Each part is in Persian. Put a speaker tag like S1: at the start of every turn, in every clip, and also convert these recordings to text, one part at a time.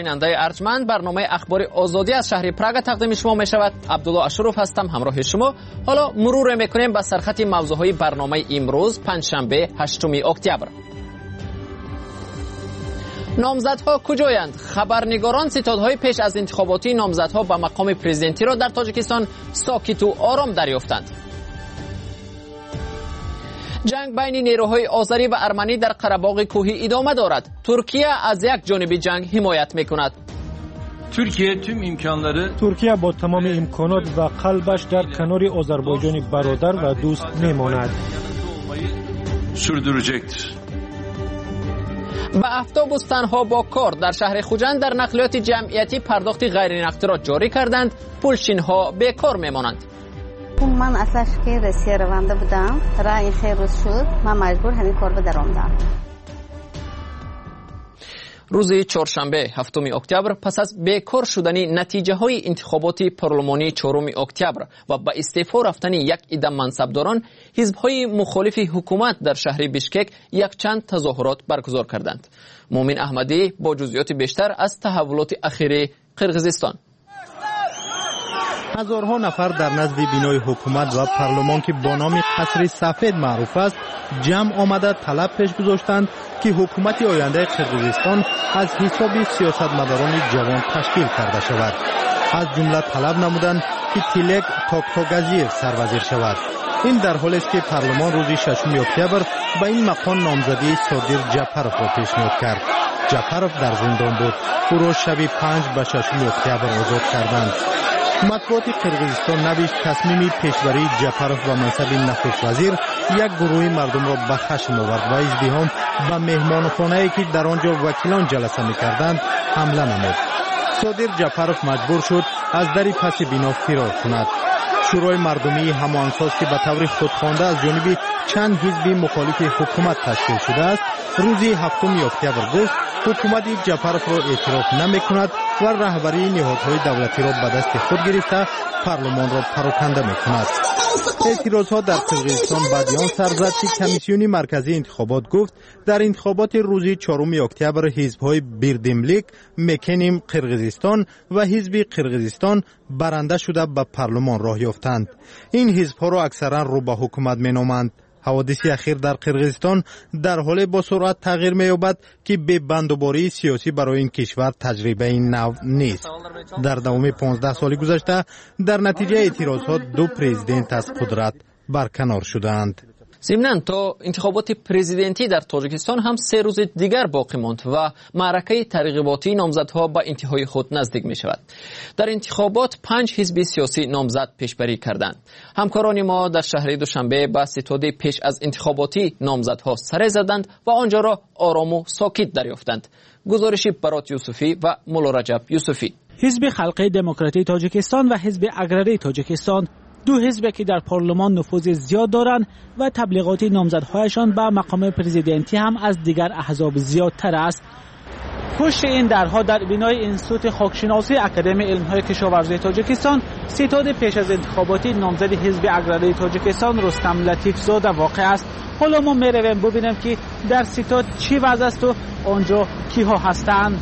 S1: شنونده ارجمند، برنامه اخبار آزادی از شهر پراگ تقدیم شما می شود. عبدالله اشرف هستم همراه شما. حالا مرور میکنیم به سرخط موضوعهای برنامه امروز پنجشنبه 8 اکتبر. نامزدها کجایند؟ خبرنگاران ستادهای پیش از انتخاباتی نامزدها به مقام پرزیدنتی را در تاجیکستان ساکت و آرام دریافتند. جنگ بین نیروهای آذری و ارمنی در قره‌باغ کوهی ادامه دارد. ترکیه از یک جانب جنگ حمایت میکند.
S2: ترکیه با تمام امکانات و قلبش در کنار آذربایجان برادر و دوست میماند.
S1: به اتوبوس تنها با کار در شهر خوجند در نقلیات جمعیتی پرداخت غیر نقدی را جاری کردند. پولشین‌ها بیکار میمانند.
S3: من اصلاش که رسیه رونده بودم، راه این خیلی روز شد، من مجبور همین کار بدرامدم.
S1: روز چهارشنبه 7 اکتبر پس از بیکار شدن نتیجه های انتخابات پارلمانی 4 اکتبر و با استعفا رفتن یک عده منصبداران، حزب های مخالف حکومت در شهر بیشکک یک چند تظاهرات برگزار کردند. مومن احمدی با جزئیات بیشتر از تحولات اخیر قرقیزستان.
S4: هزارها نفر در نزد بینای حکومت و پارلمان که با نام قصر سفید معروف است جمع آمده طلب پیش گذاشتند که حکومت آینده قرقیزستان از حساب سیاستمداران جوان تشکیل کرده شود. از جمله طلب نمودند که تیلک توکتوگازیف سروزیر شود. این در حالی است که پارلمان روز 6 اکتبر به این مقام نامزدی صادر جعفرов را پیشنهاد کرد. جعفرov در زندان بود. او را شب 5 به 6 اکتبر آزاد کردند. مطبوعات قرقیزستان نوشت تصمیم پیشبری جعفرov و منصب نخست وزیر یک گروه مردم را به خشم آورد و ازدحام به مهمانخانه‌ای که در آنجا وکیلان جلسه می‌کردند حمله نمود. صادر جعفرov مجبور شد از در پس بنا فرار کند. شورای مردمی هماهنگساز که به طور خودخوانده از جانب چند حزب مخالف حکومت تشکیل شده است، روز 7 اکتبر گفت حکومت جعفرov را اعتراف نمی‌کند و رهبری نهادهای دولتی را به دست خود گرفته پارلمان را پراکنده می‌کند. اعتراضات در قرقیزستان بعدیان سر زد که کمیسیون مرکزی انتخابات گفت در انتخابات روز 4 اکتبر حزب‌های بیردملیک، مکنیم قرقیزستان و حزب قرقیزستان برنده شده به پارلمان راه یافتند. این حزب‌ها را اکثرا رو به حکومت می‌نامند. حوادث اخیر در قرقیزستان در حال با سرعت تغییر می‌یابد که به بندوباری سیاسی برای این کشور تجربه نو نیست. در دوام 15 سال گذشته در نتیجه اعتراضات 2 پرزیدنت از قدرت برکنار شدند.
S1: ضمناً تا انتخابات پرزیدنتی در تاجیکستان هم 3 روز دیگر باقی ماند و معرکه ترغیباتی نامزدها به انتهای خود نزدیک می شود. در انتخابات 5 حزب سیاسی نامزد پیشبری کردند. همکاران ما در شهر دوشنبه به ستاد پیش از انتخاباتی نامزدها سر زدند و آنجا را آرام و ساکت دریافتند. گزارشی برات یوسفی و مولا رجب یوسفی.
S5: حزب خلق دموکراتی تاجیکستان و حزب اگرری تاجیکستان، 2 حزب که در پارلمان نفوذ زیاد دارند و تبلیغات نامزدهایشان به مقام پرزیدنتی هم از دیگر احزاب زیادتر است. پشت این درها در بینای انستیتوت خاکشناسی اکادمی علم‌های کشاورزی تاجیکستان، ستاد پیش از انتخاباتی نامزد حزب اگرری تاجیکستان رستم لطیفزاده واقع است. حالا ما میرویم ببینیم که در ستاد چی وضع است و آنجا کیها هستند.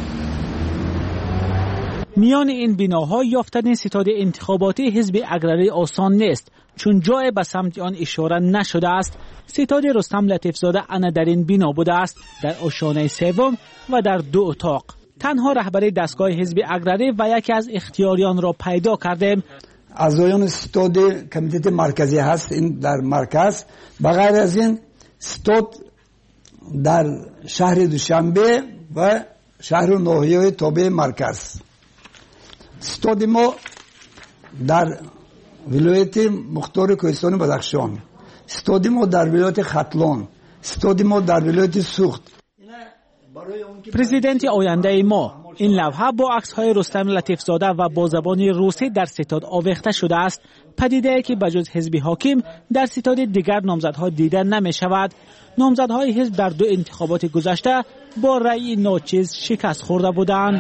S5: میان این بناها یافتن ستاد انتخاباتی حزب اگرری آسان نیست، چون جای به سمت آن اشاره نشده است. ستاد رستم لطیفزاده انا در این بنا بوده است، در آشیانه سوم و در 2 اتاق. تنها رهبری دستگاه حزب اگرری و یکی از اختیاریان را پیدا کردیم.
S6: اعضایان ستاد کمیته مرکزی هست این در مرکز. بغیر از این ستاد در شهر دوشنبه و شهر و ناحیه تابع مرکز. ستاد ما در ولایت مختار کوهستان بدخشان، ستاد ما در ولایت ختلان، ستاد ما در ولایت سوخت.
S5: پرزیدنت آینده ما، این لوحه با عکس‌های رستم لطیفزاده و با زبان روسی در ستاد آویخته شده است. پدیده‌ای که بجز حزب حاکم در ستاد دیگر نامزدها دیده نمی‌شود. نامزدهای حزب در 2 انتخابات گذشته با رأی ناچیز شکست خورده بودند.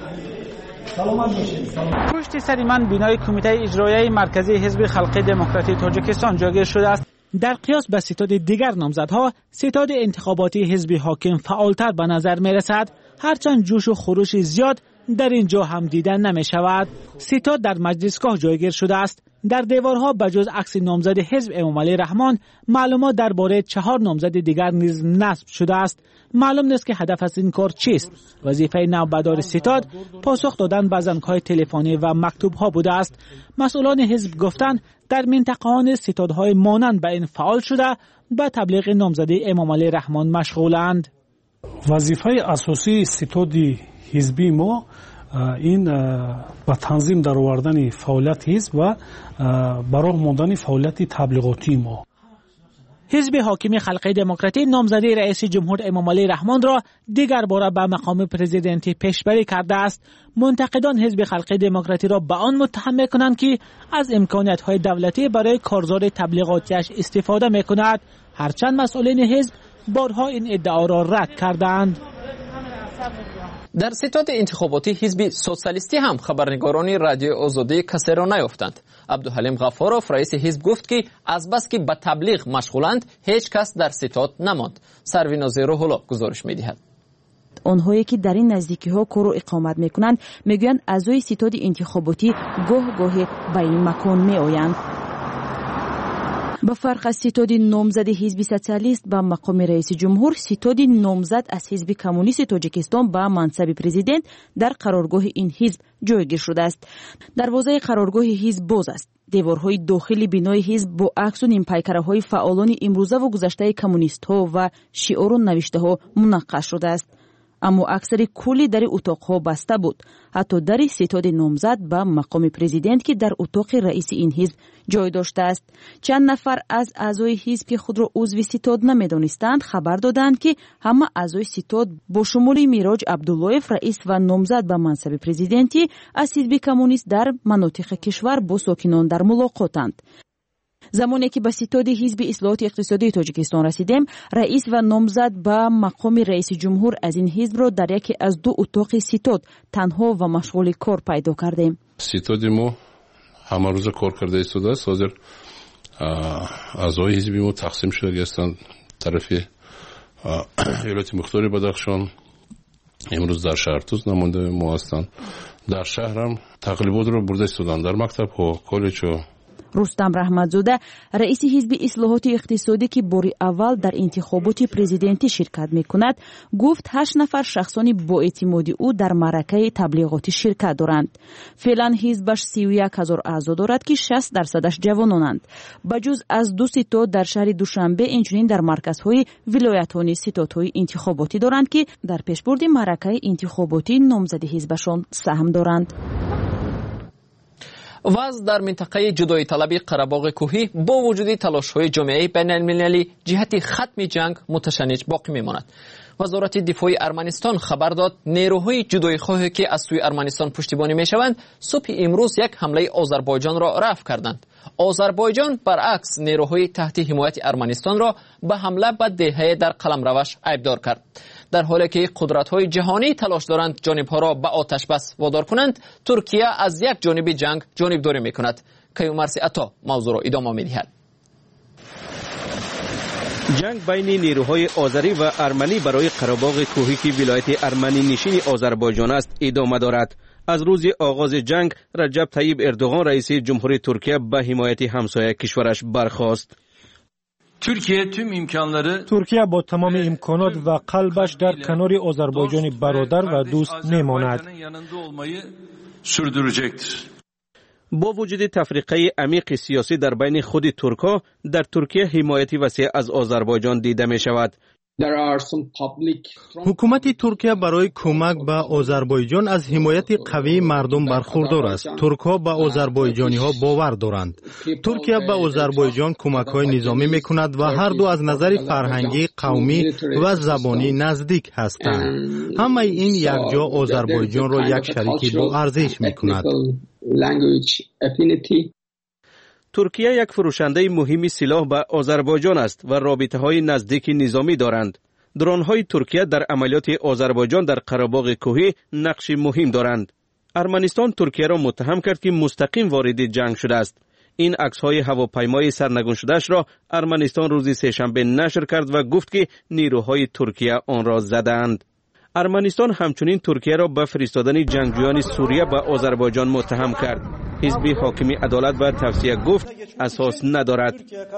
S5: پشت سر من بینای کمیته اجرایی مرکزی حزب خلق دموکراتی تاجیکستان جاگیر شده است. در قیاس به ستاد دیگر نامزدها، ستاد انتخاباتی حزب حاکم فعالتر به نظر می رسد. هرچند جوش و خروش زیاد در اینجا هم دیدن نمی شود. ستاد در مجلسگاه جایگیر شده است. در دیوارها بجز عکس نامزد حزب امام علی رحمان، معلومات درباره 4 نامزد دیگر نیز نصب شده است. معلوم نیست که هدف از این کار چیست. وظیفه نوبدار ستاد پاسخ دادن به زنگ‌های تلفنی و مکتوب‌ها بوده است. مسئولان حزب گفتند در منطقه‌های ستادهای مانند به این فعال شده به تبلیغ نامزد امام علی رحمان مشغولند.
S7: وظیفه اساسی ستاد حزبی ما این با تنظیم در آوردن فعالیت حزب و برای ماندن فعالیت تبلیغاتی ما.
S5: حزب حاکم خلق دموکراتی نامزدی رئیس جمهور امام علی رحمان را دیگر بار به مقام پرزیدنتی پیشبری کرده است. منتقدان حزب خلق دموکراتی را به آن متهم می‌کنند که از امکانات‌های دولتی برای کارزار تبلیغاتیش استفاده می‌کند، هرچند مسئولین حزب بارها این ادعا را رد کردند.
S1: در ستاد انتخاباتی حزب سوسیالیستی هم خبرنگاران رادیو آزادی کسی را نیافتند. عبدالحلیم غفاروف رئیس حزب گفت که از بس که به تبلیغ مشغولند هیچ کس در ستاد نماند. سروینا زیروهلا گزارش می‌دهد.
S8: آنهایی که در این نزدیکی ها کار و اقامت میکنند میگویند اعضای ستاد انتخاباتی گاه به این مکان میآیند. با فرق از ستاد نامزد حزب سوسیالیست به مقام رئیس جمهور، ستاد نامزد از حزب کمونیست تاجیکستان به منصب پرزیدنت در قرارگاه این حزب جایگیر شده است. دروازه قرارگاه حزب باز است. دیوارهای داخلی بینای حزب با عکس و نیمپیکره‌های فعالان امروزه و گذشته کمونیست‌ها و شعار و نوشته‌ها منقش شده است. اما اکثر کلی در اتاقها بسته بود. حتی در ستاد نامزد به مقام پرزیدنت که در اتاق رئیس این حزب جای داشته است. چند نفر از اعضای حزب که خود را عضو ستاد نمی‌دانستند خبر دادند که همه اعضای ستاد با شمول میراج عبداللهیف رئیس و نامزد به منصب پرزیدنتی از حزب کمونیست در مناطق کشور با ساکنان در ملاقاتند. زمانی که به ستاد حزب اصلاحات اقتصادی تاجیکستان رسیدیم، رئیس و نامزد به مقام رئیس جمهور از این حزب را در یکی از 2 اتاق ستاد تنها و مشغول کار پیدا کردیم.
S9: ستاد ما همه روز کار کرده ایستاده است. حاضر اعضای حزب ما تقسیم شده هستند طرف ایالات مختار بدخشان. امروز در شهرتوز نماینده ما هستند. در شهر هم تقریبات را برده ایستادند، در مکتب ها، کالج ها.
S8: رستم رحمتزاده رئیس حزب اصلاحات اقتصادی که بار اول در انتخابات پرزیدنتی شرکت میکند گفت 8 نفر شخصانی با اعتمادی او در معرکه تبلیغاتی شرکت دارند. فعلا حزبش 31,000 اعضا دارد که 60% جوانانند. بجز از 2 ستاد در شهر دوشنبه اینچنین در مرکزهای ولایت‌های ستادهای انتخاباتی دارند که در پیشبرد معرکه انتخاباتی نامزد حزبشان سهم دارند.
S1: وضع در منطقه جدایی طلبی قره‌باغ کوهی با وجود تلاش‌های جامعه بین‌المللی جهت ختم جنگ متشنج باقی می‌ماند. وزارت دفاع ارمنستان خبر داد نیروهای جدایی‌خواهی که از سوی ارمنستان پشتیبانی می‌شوند صبح امروز یک حمله آذربایجان را رفع کردند. آذربایجان برعکس نیروهای تحت حمایت ارمنستان را به حمله به دهه در قلمروش عیبدار کرد. در حالی که قدرت‌های جهانی تلاش دارند جانب‌ها را به آتش بس وادار کنند، ترکیه از یک جانب جنگ جانبداری می‌کند. کیومرث عطا موضوع را ادامه می‌دهد.
S10: جنگ بین نیروهای آذری و ارمنی برای قره‌باغ کوهی که ولایت ارمنی نشین آذربایجان است ادامه دارد. از روز آغاز جنگ رجب طیب اردوغان رئیس جمهوری ترکیه به حمایت همسایه کشورش برخاست.
S2: ترکیه با تمام امکانات و قلبش در کنار آذربایجان برادر و دوست میماند.
S10: با وجود تفریقه عمیق سیاسی در بین خود ترک‌ها، در ترکیه حمایت وسیع از آذربایجان دیده می شود.
S4: حکومت ترکیه برای کمک به آذربایجان از حمایت قوی مردم برخوردار است. ترک‌ها به آذربایجانی‌ها باور دارند. ترکیه به آذربایجان کمک‌های نظامی می‌کند و هر دو از نظر فرهنگی، قومی و زبانی نزدیک هستند. همه این یکجا آذربایجان را یک شریک با ارزش می‌کند.
S10: ترکیه یک فروشنده مهم سلاح به آذربایجان است و رابطه‌های نزدیک نظامی دارند. درون‌های ترکیه در عملیات آذربایجان در قره‌باغ کوهی نقش مهم دارند. ارمنستان ترکیه را متهم کرد که مستقیم وارد جنگ شده است. این عکس‌های هواپیمای سرنگون شده‌اش را ارمنستان روز سه‌شنبه نشر کرد و گفت که نیروهای ترکیه آن را زدند. ارمنستان همچنین ترکیه را به فرستادن جنگجویان سوریه به آذربایجان متهم کرد. حزب حاکمی عدالت و توسعه گفت اساس ندارد.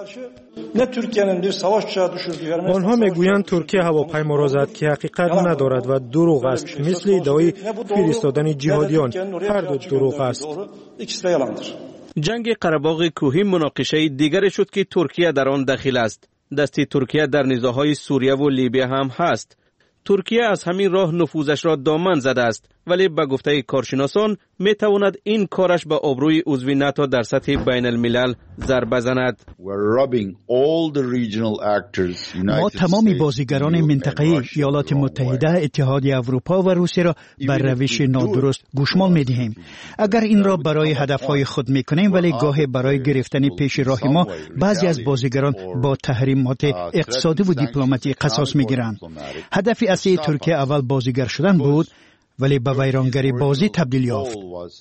S2: آنها میگویند ترکیه هواپیما را زد که حقیقت ندارد و دروغ است، مثل ادعای فرستادن جهادیان. هر دو دروغ است.
S10: جنگ قره‌باغ کوهی مناقشه دیگر شد که ترکیه در آن دخیل است. دستی ترکیه در نزاع‌های سوریه و لیبی هم هست. ترکیه از همین راه نفوذش را دامن زده است، ولی به گفته کارشناسان می تواند این کارش به آبروی عضو ناتو در سطح بین الملل ضربه زند.
S11: ما تمام بازیگران منطقه‌ای ایالات متحده، اتحادیه اروپا و روسیه را بر روش نادرست گوشمال می دهیم. اگر این را برای هدفهای خود می کنیم، ولی گاهی برای گرفتن پیش راه ما بعضی از بازیگران با تحریمات اقتصادی و دیپلماتی قصاص می گیرند. هدف اصلی ترکیه اول بازیگر شدن بود، ولی به ویرانگری بازی تبدیل یافت.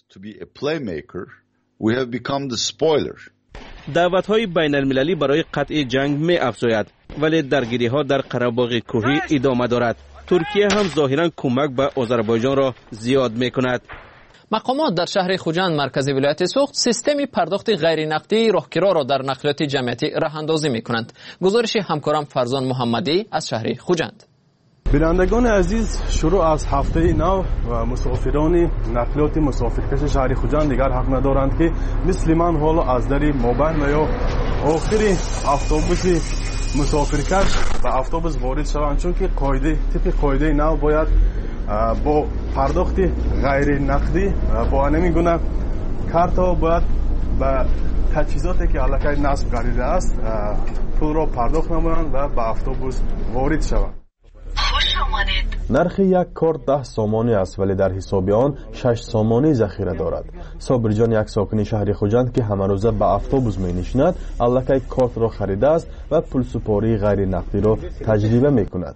S10: دعوت‌های بین المللی برای قطع جنگ می افزاید، ولی درگیری‌ها در قره‌باغ کوهی ادامه دارد. ترکیه هم ظاهراً کمک به آذربایجان را زیاد می کند.
S1: مقامات در شهر خوجند مرکز ولایت سوخت سیستم پرداخت غیر نقدی راهگیرا را در نقلیات جمعیتی راه‌اندازی می کنند. گزارش همکارم فرزان محمدی از شهر خوجند.
S12: بینندگان عزیز، شروع از هفته نو و مسافران نقلیات مسافرکش شهر خوجند دیگر حق ندارند که مثل من حالا از در موبایل یا آخری اتوبوس مسافرکش به اتوبوس وارد شوند، چون که قاعده نو باید با پرداخت غیر نقدی با همین گونه کارت باید به تجهیزاتی که الکی نصب گردیده است پول را پرداخت نمایند و به اتوبوس وارد شوند.
S13: نرخ یک کارت 10 سامانی است، ولی در حساب آن 6 سامانی ذخیره دارد. صابر جان یک ساکن شهر خوجند که همه روزه به اتوبوس می نشیند، الکی کارت را خریده است و پول سپاری غیر نقدی را تجربه می کند.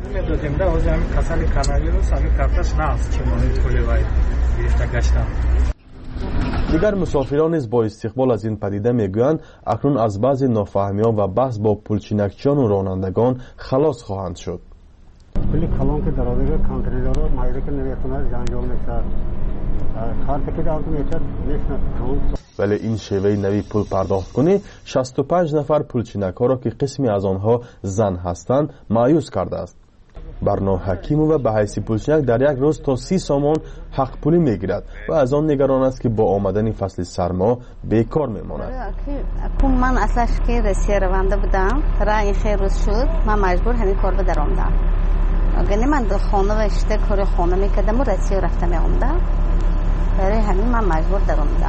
S13: دیگر مسافران نیز با استقبال از این پدیده میگویند اکنون از بعضی نافهمی‌ها و بحث با پولچینکچیان و رانندگان خلاص خواهند شد.
S14: کلی کلان که در آدگاه کانتریدارا مایده که نمیتونه جنجال میشه کارت که دارد میشه نیست.
S13: ولی این شیوه نوی پول پرداخت کنی 65 نفر پولچینک‌ها را که قسمی از آنها زن هستند مایوس کرده است. برنا حکیم و به حیث پولچینک در یک روز تا 30 سامان حق پولی میگیرد و از آن نگران است که با آمدن فصل سرما بیکار میماند.
S3: من اصلاش که رسیه رونده بودم را این خیلی روز شد من مجبور همین کار بدرامدم. اگر من در خانه و اشته کار خانه میکردم و رسیه رفته میامدم، برای همین من مجبور درامدم.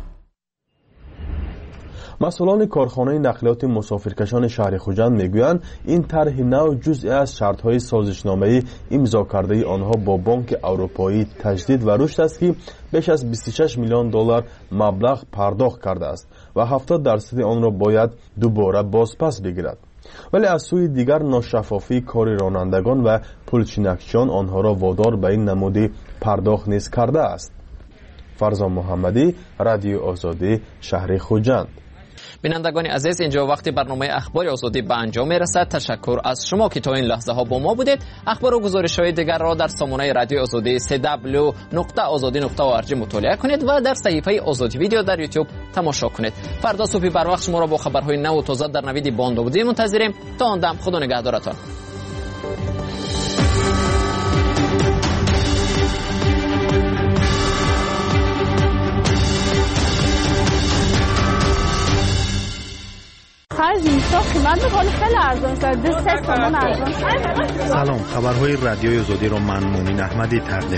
S13: مسئولان کارخانه نقلیات مسافرکشان شهر خوجند میگویند این طرح نو جزئی از شرط‌های سازشنامه امضا کرده آنها با بانک اروپایی تجدید و رشد است که بیش از 26 میلیون دلار مبلغ پرداخت کرده است و 70% آن را باید دوباره بازپس بگیرد. ولی از سوی دیگر ناشفافی کار رانندگان و پولچینکچیان آنها را وادار به این نمود پرداخت نیز کرده است. فرزان محمدی، رادیو آزادی، شهر خوجند.
S1: بینندگان عزیز، اینجا وقتی برنامه اخبار آزادی به انجام میرسد. تشکر از شما که تا این لحظه ها با ما بودید. اخبار و گزارش های دیگر را در سامانه رادیو آزادی www.azadi.org مطالعه کنید و در صفحه آزادی ویدیو در یوتیوب تماشا کنید. فردا صبح بر وقت شما را با خبرهای نو و تازه در نوید باند بودی منتظریم. تا آن دم خدا نگهدارتان.
S4: سلام، خبرهای رادیوی آزادی را من مومن احمدی تقدیم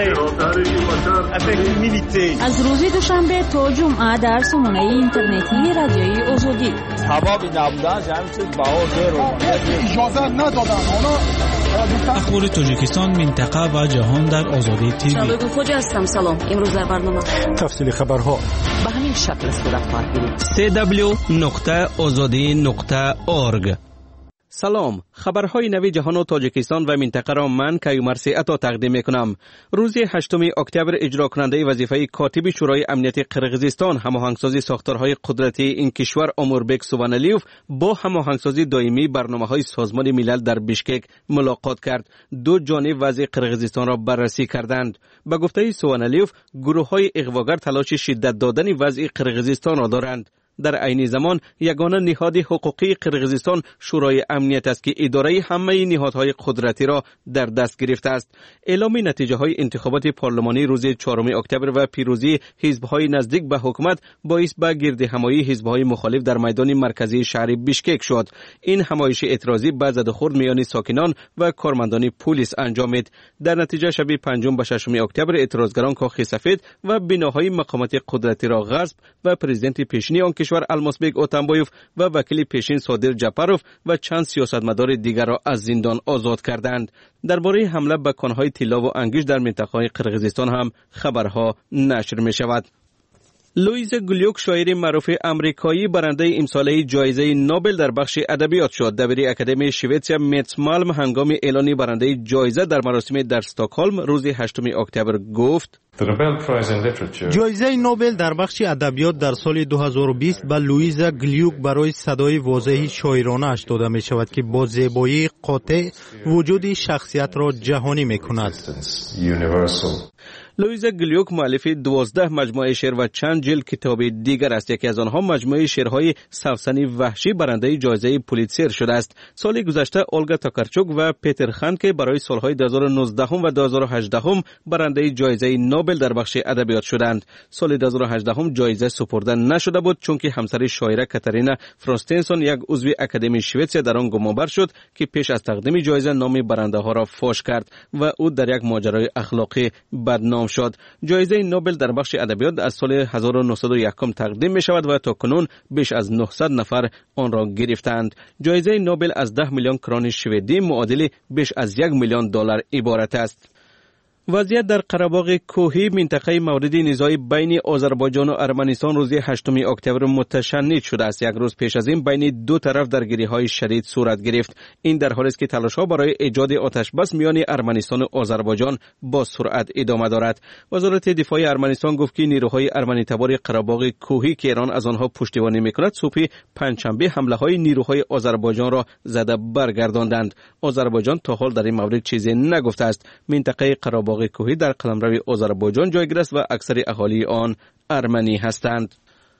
S8: از روز دوشنبه تا جمعه در سامانه اینترنتی رادیوی آزادی.
S15: سببی نبودن همین چیز اجازه ندادن.
S5: اخبار تاجیکستان، منطقه و جهان در آزادی تیوی.
S8: شبکه خوجا هستم. سلام. امروز در برنامه
S2: تفصیل خبرها
S8: به همین شکل صورت خواهد گرفت.
S10: www.azadi.org سلام، خبرهای نوی جهان و تاجیکستان و منطقه را من کیومرثی عطا تقدیم میکنم. روز 8 اکتبر اجرا کننده وظیفه کاتب شورای امنیت قرقیزستان هماهنگسازی ساختارهای قدرتی این کشور اموربک سوانلیوف با هماهنگسازی دائمی برنامه‌های سازمان ملل در بیشکک ملاقات کرد. دو جانب وضع قرقیزستان را بررسی کردند. به گفته سوانلیوف، گروه‌های اغواگر تلاش شدت دادن وضع قرقیزستان را دارند. در عین زمان یگانه نهاد حقوقی قرقیزستان شورای امنیت است که اداره همه نهادهای قدرتی را در دست گرفته است. اعلام نتیجه های انتخابات پارلمانی روز 4 اکتبر و پیروزی حزب‌های نزدیک به حکومت باعث به گردهمایی حزب‌های مخالف در میدان مرکزی شهر بیشکک شد. این همایش اعتراضی به زدوخورد میان ساکنان و کارمندان پلیس انجامید. در نتیجه شب 5 و 6 اکتبر اعتراضگران کاخ سفید و بناهای مقامات قدرتی را غصب و پرزیدنت پیشینی آن کشور الماسبک اتنبایوف و وکیل پیشین صادر جعفروف و چند سیاستمدار دیگر را از زندان آزاد کردند. درباره حمله به کانهای طلا و انگیش در منطقه قرقیزستان هم خبرها نشر می شود. لویز گلیوک شاعر معروف امریکایی برنده امساله جایزه نوبل در بخش ادبیات شد. دبیر اکادمی شویتسیا متس مالم هنگام اعلان برنده جایزه در مراسم در استکهلم روز 8 اکتبر گفت:
S4: جایزه نوبل در بخش ادبیات در سال 2020 به لویز گلیوک برای صدای واضح شاعرانه اش داده می شود که با زیبایی قاطع وجود شخصیت را جهانی می کند.
S10: لویز گلیوک مؤلف 12 مجموعه شعر و چند جلد کتاب دیگر است. یکی از آنها مجموعه شعرهای سوسن وحشی برنده جایزه پولیتسر شده است. سال گذشته اولگا تاکارچوک و پیتر خان که برای سالهای 2019 و 2018 برنده جایزه نوبل در بخش ادبیات شدند. سال 2018 جایزه سپرده نشده بود چون که همسر شاعره کاترینا فروستنسون یک عضو اکادمی شویتسیا در آن گمانبر شد که پیش از تقدیم جایزه نام برنده ها را فاش کرد و او در یک ماجرای اخلاقی بدنام شد. جایزه نوبل در بخش ادبیات از سال 1901 تقدیم می شود و تا کنون بیش از 900 نفر آن را گرفتند. جایزه نوبل از 10 میلیون کرون شوئدی معادل بیش از 1 میلیون دلار عبارت است. وضعیت در قره‌باغ کوهی منطقه مورد نزاع بین آذربایجان و ارمنستان روز 8 اکتبر متشنج شده است. یک روز پیش از این بین دو طرف درگیری‌های شدید صورت گرفت. این در حالی است که تلاش‌ها برای ایجاد آتش‌بس میان ارمنستان و آذربایجان با سرعت ادامه دارد. وزارت دفاع ارمنستان گفت که نیروهای ارمنی‌تبار قره‌باغ کوهی که ایران از آنها پشتیبانی می‌کند صبح پنجشنبه حمله‌های نیروهای آذربایجان را زده برگرداندند. آذربایجان تا حال در این مورد چیزی نگفته است. منطقه قره‌باغ کوهی در قلمرو آذربایجان جایگیر است و اکثر اهالی آن ارمنی هستند.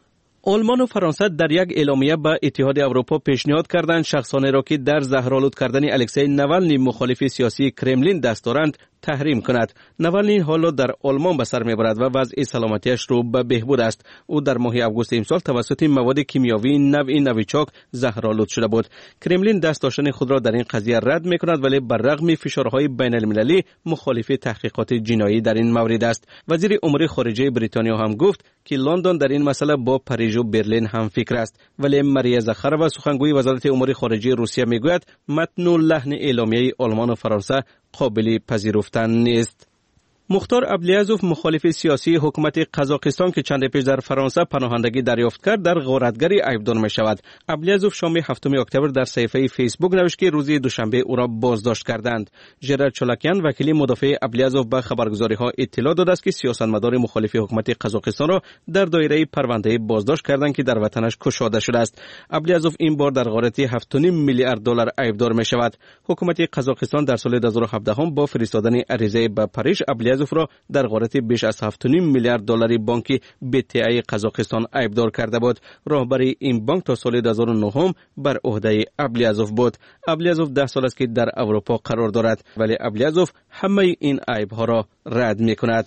S10: آلمان و فرانسه در یک اعلامیه به اتحاد اروپا پیشنهاد کردند شخصانی را که در زهرآلود کردن الکسی ناولنی مخالف سیاسی کرملین دست دارند تحریم کند. ناولنی حالا در آلمان به سر میبرد و وضع سلامتیش رو به بهبود است. او در ماه آگوست امسال توسط مواد کیمیاوی نوعی نویچاک زهرآلود شده بود. کرملین دست داشتن خود را در این قضیه رد میکند ولی بر رغم فشارهای بین المللی مخالف تحقیقات جنایی در این مورد است. وزیر امور خارجه بریتانیا هم گفت که لندن در این مسئله با پاریس و برلین هم فکر است. ولی ماریا زخارova سخنگوی وزارت امور خارجه روسیه میگوید متن و لحن اعلامیه آلمان و فرانسه قابل پذیرفتن نیست. مختار عبدلیزوف مخالف سیاسی حکومت قزاقستان که چند پیش در فرانسه پناهندگی دریافت کرد در غارتگری ایبدار می شود. عبدلیزوف شام 7 اکتبر در صفحه فیسبوک نوشت که روز دوشنبه او را بازداشت کردند. ژرار چولاکیان وکیل مدافع عبدلیزوف به خبرگزاری ها اطلاع داده است که سیاستمدار مخالف حکومت قزاقستان را در دایره پرونده بازداشت کردند که در وطنش کشاده شده است. عبدلیزوف این بار در غارت 7.5 میلیارد دلار ایبدار می شود. حکومت قزاقستان در سال 2017 با فرستادن عریضه به پاریس عبدلیزوف را در غارت بیش از 7.5 میلیارد دلاری بانک BTA قزاقستان ایبدار کرده بود. راهبری این بانک تا سال 2009 بر عهده عبدلیزوف بود. عبدلیزوف 10 سال است که در اروپا قرار دارد ولی عبدلیزوف همه این عیب‌ها را رد می‌کند.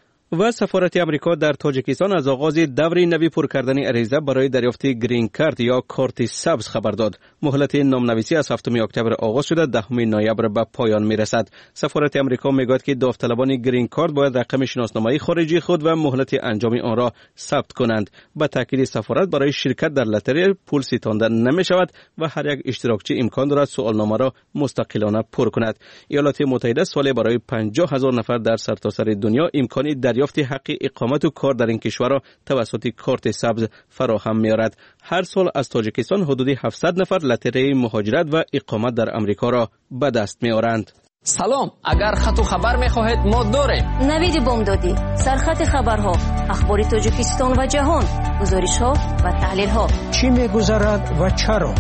S10: و سفارت امریکا در تاجیکستان از آغاز دور نوی پر کردن عریضه برای دریافت گرین کارت یا کارت سبز خبر داد. مهلت نامنویسی از 7 اکتبر آغاز شده 10 نوامبر به پایان میرسد. سفارت امریکا میگوید که داوطلبان گرین کارت باید رقم شناسنامه خارجی خود و مهلت انجام آن را ثبت کنند. با تاکید سفارت برای شرکت در لاتاری پول ستانده نمی شود و هر یک اشتراکچی امکان دارد سوالنامه را مستقلانه پر کند. ایالات متحده سالی برای 50,000 نفر در سرتاسر دنیا امکان دریافت حق اقامت و کار در این کشور را توسط کارت سبز فراهم می‌آورد. هر سال از تاجیکستان حدود 700 نفر لاتری مهاجرت و اقامت در امریکا را به دست می‌آورند.
S1: سلام، اگر خط و خبر می‌خواهید ما داریم.
S16: نوید بامدادی، سرخط خبرها، اخبار تاجیکستان و جهان، گزارش‌ها و تحلیل‌ها.
S17: چی می‌گذرد و چرا؟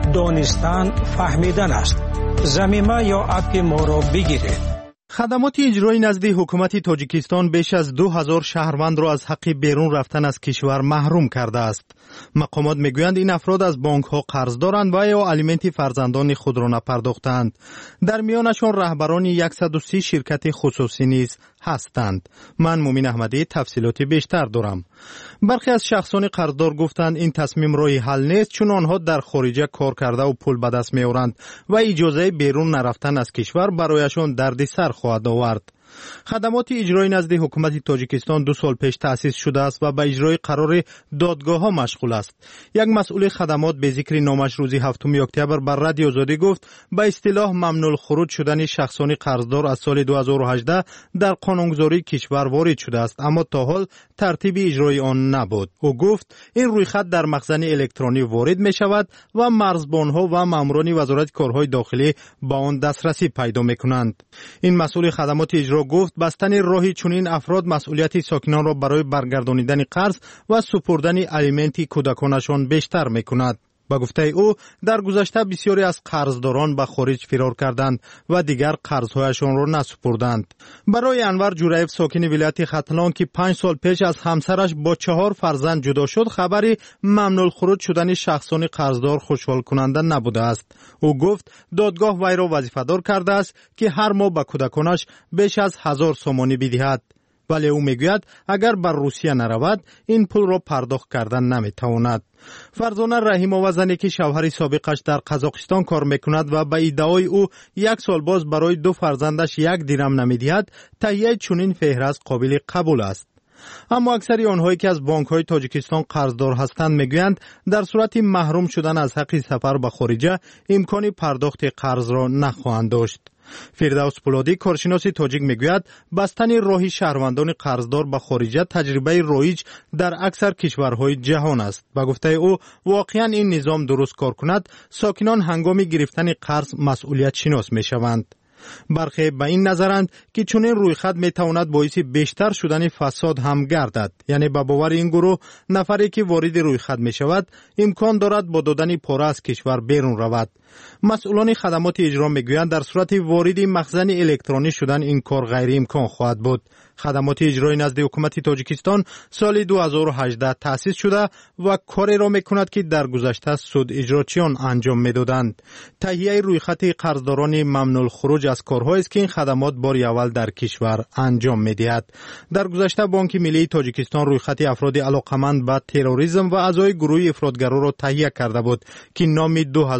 S17: دانستن فهمیدن است. زمینه یا اپ ما را بگیرید.
S4: خدمات اجرایی نزد حکومت تاجیکستان بیش از 2000 شهروند را از حق بیرون رفتن از کشور محروم کرده است. مقامات میگویند این افراد از بانک ها قرض دارند و یا الیمنت فرزندان خود را نپرداختند. در میانشان رهبران 130 شرکت خصوصی نیز هستند. من مومن احمدی تفصیلات بیشتر دارم. برخی از شخصان قرضدار گفتند این تصمیم راه حل نیست، چون آنها در خارج کار کرده و پول به دست میآورند و اجازه بیرون نرفتن از کشور برایشان دردسر خواهد آورد. خدمات اجرایی نزد حکومت تاجیکستان 2 سال پیش تأسیس شده است و به اجرای قرار دادگاه ها مشغول است. یک مسئول خدمات به ذکر نامش روز 7 اکتبر بر رادیو آزادی گفت به اصطلاح ممنوع الخروج شدن شخصان قرضدار از سال 2018 در قانونگذاری کشور وارد شده است، اما تا حال ترتیب اجرای آن نبود. او گفت این رویخط در مخزن الکترونی وارد می شود و مرزبان ها و ماموران وزارت کارهای داخلی با آن دسترسی پیدا می کنند. این مسئول خدمات اجرا گفت بستن راهی چنین افراد مسئولیت ساکنان را برای برگردانیدن قرض و سپردن الیمنت کودکانشان بیشتر میکند. با گفته او در گذشته بسیاری از قرضداران به خارج فرار کردند و دیگر قرضهایشان را نسپردند. برای انور جورایف ساکن ولایت ختلان که 5 سال پیش از همسرش با 4 فرزند جدا شد، خبری ممنوع الخروج شدن شخصان قرضدار خوشحال کننده نبوده است. او گفت دادگاه وی را وظیفه‌دار کرده است که هر ماه به کودکانش بیش از 1000 سومانی بدهد. ولی او میگوید اگر بر روسیه نرود این پول را پرداخت کردن نمیتواند. فرزانه رحیمова زنی که شوهر سابقش در قزاقستان کار میکند و به ادعای او 1 سال باز برای 2 فرزندش 1 درم نمیدهد، تهیه چنین فهرست قابل قبول است. اما اکثر آنهایی که از بانک‌های تاجیکستان قرضدار هستند میگویند در صورت محروم شدن از حق سفر به خارج امکان پرداخت قرض را نخواهند داشت. فردوس پولادی کارشناس تاجیک میگوید بستن راهی شهروندان قرضدار به خارج تجربه رایج در اکثر کشورهای جهان است. با گفته او واقعا این نظام درست کار کند ساکنان هنگام گرفتن قرض مسئولیت شناس میشوند. برخی به این نظرند که چنین رویخط میتواند باعث بیشتر شدن فساد هم گردد. یعنی به باور این گروه نفری که وارد رویخط می شود امکان دارد با دادن پاره از کشور بیرون رود. مسئولان خدمات اجرا میگویند در صورت وارد مخزن الکترونی شدن این کار غیر امکان خواهد بود. خدمات اجرایی نزد حکومت تاجیکستان سال 2018 تأسیس شده و کاری را میکند که در گذشته سود اجراچیان انجام میدادند. تهیه رویخط قرضداران ممنوع الخروج از کارهایی است که این خدمات بار اول در کشور انجام میدهد. در گذشته بانک ملی تاجیکستان رویخط افراد علاقمند به تروریسم و اعضای گروه افراطگرا را تهیه کرده بود که نام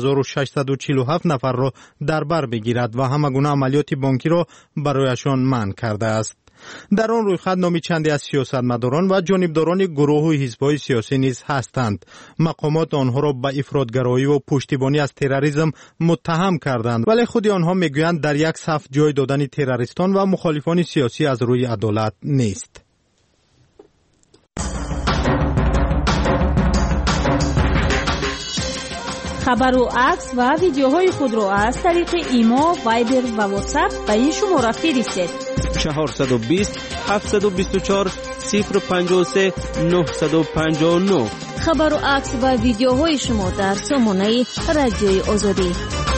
S4: 2647 نفر را در بر بگیرد و همگونه عملیات بانکی را برایشان منع کرده است. در آن رویخط نام چندی از سیاستمداران و جانبداران گروه و حزب‌های سیاسی نیز هستند. مقامات آنها را به افراطگرایی و پشتیبانی از تروریسم متهم کردند، ولی خود آنها میگویند در یک صف جای دادن تروریستان و مخالفان سیاسی از روی عدالت نیست.
S18: خبر و عکس و ویدیوهای خود را از طریق ایما، وایبر و واتساپ به این شماره فرستید.
S10: 420 724 053 959.
S18: خبر و عکس و ویدیوهای شما در سامانه رادیوی آزادی.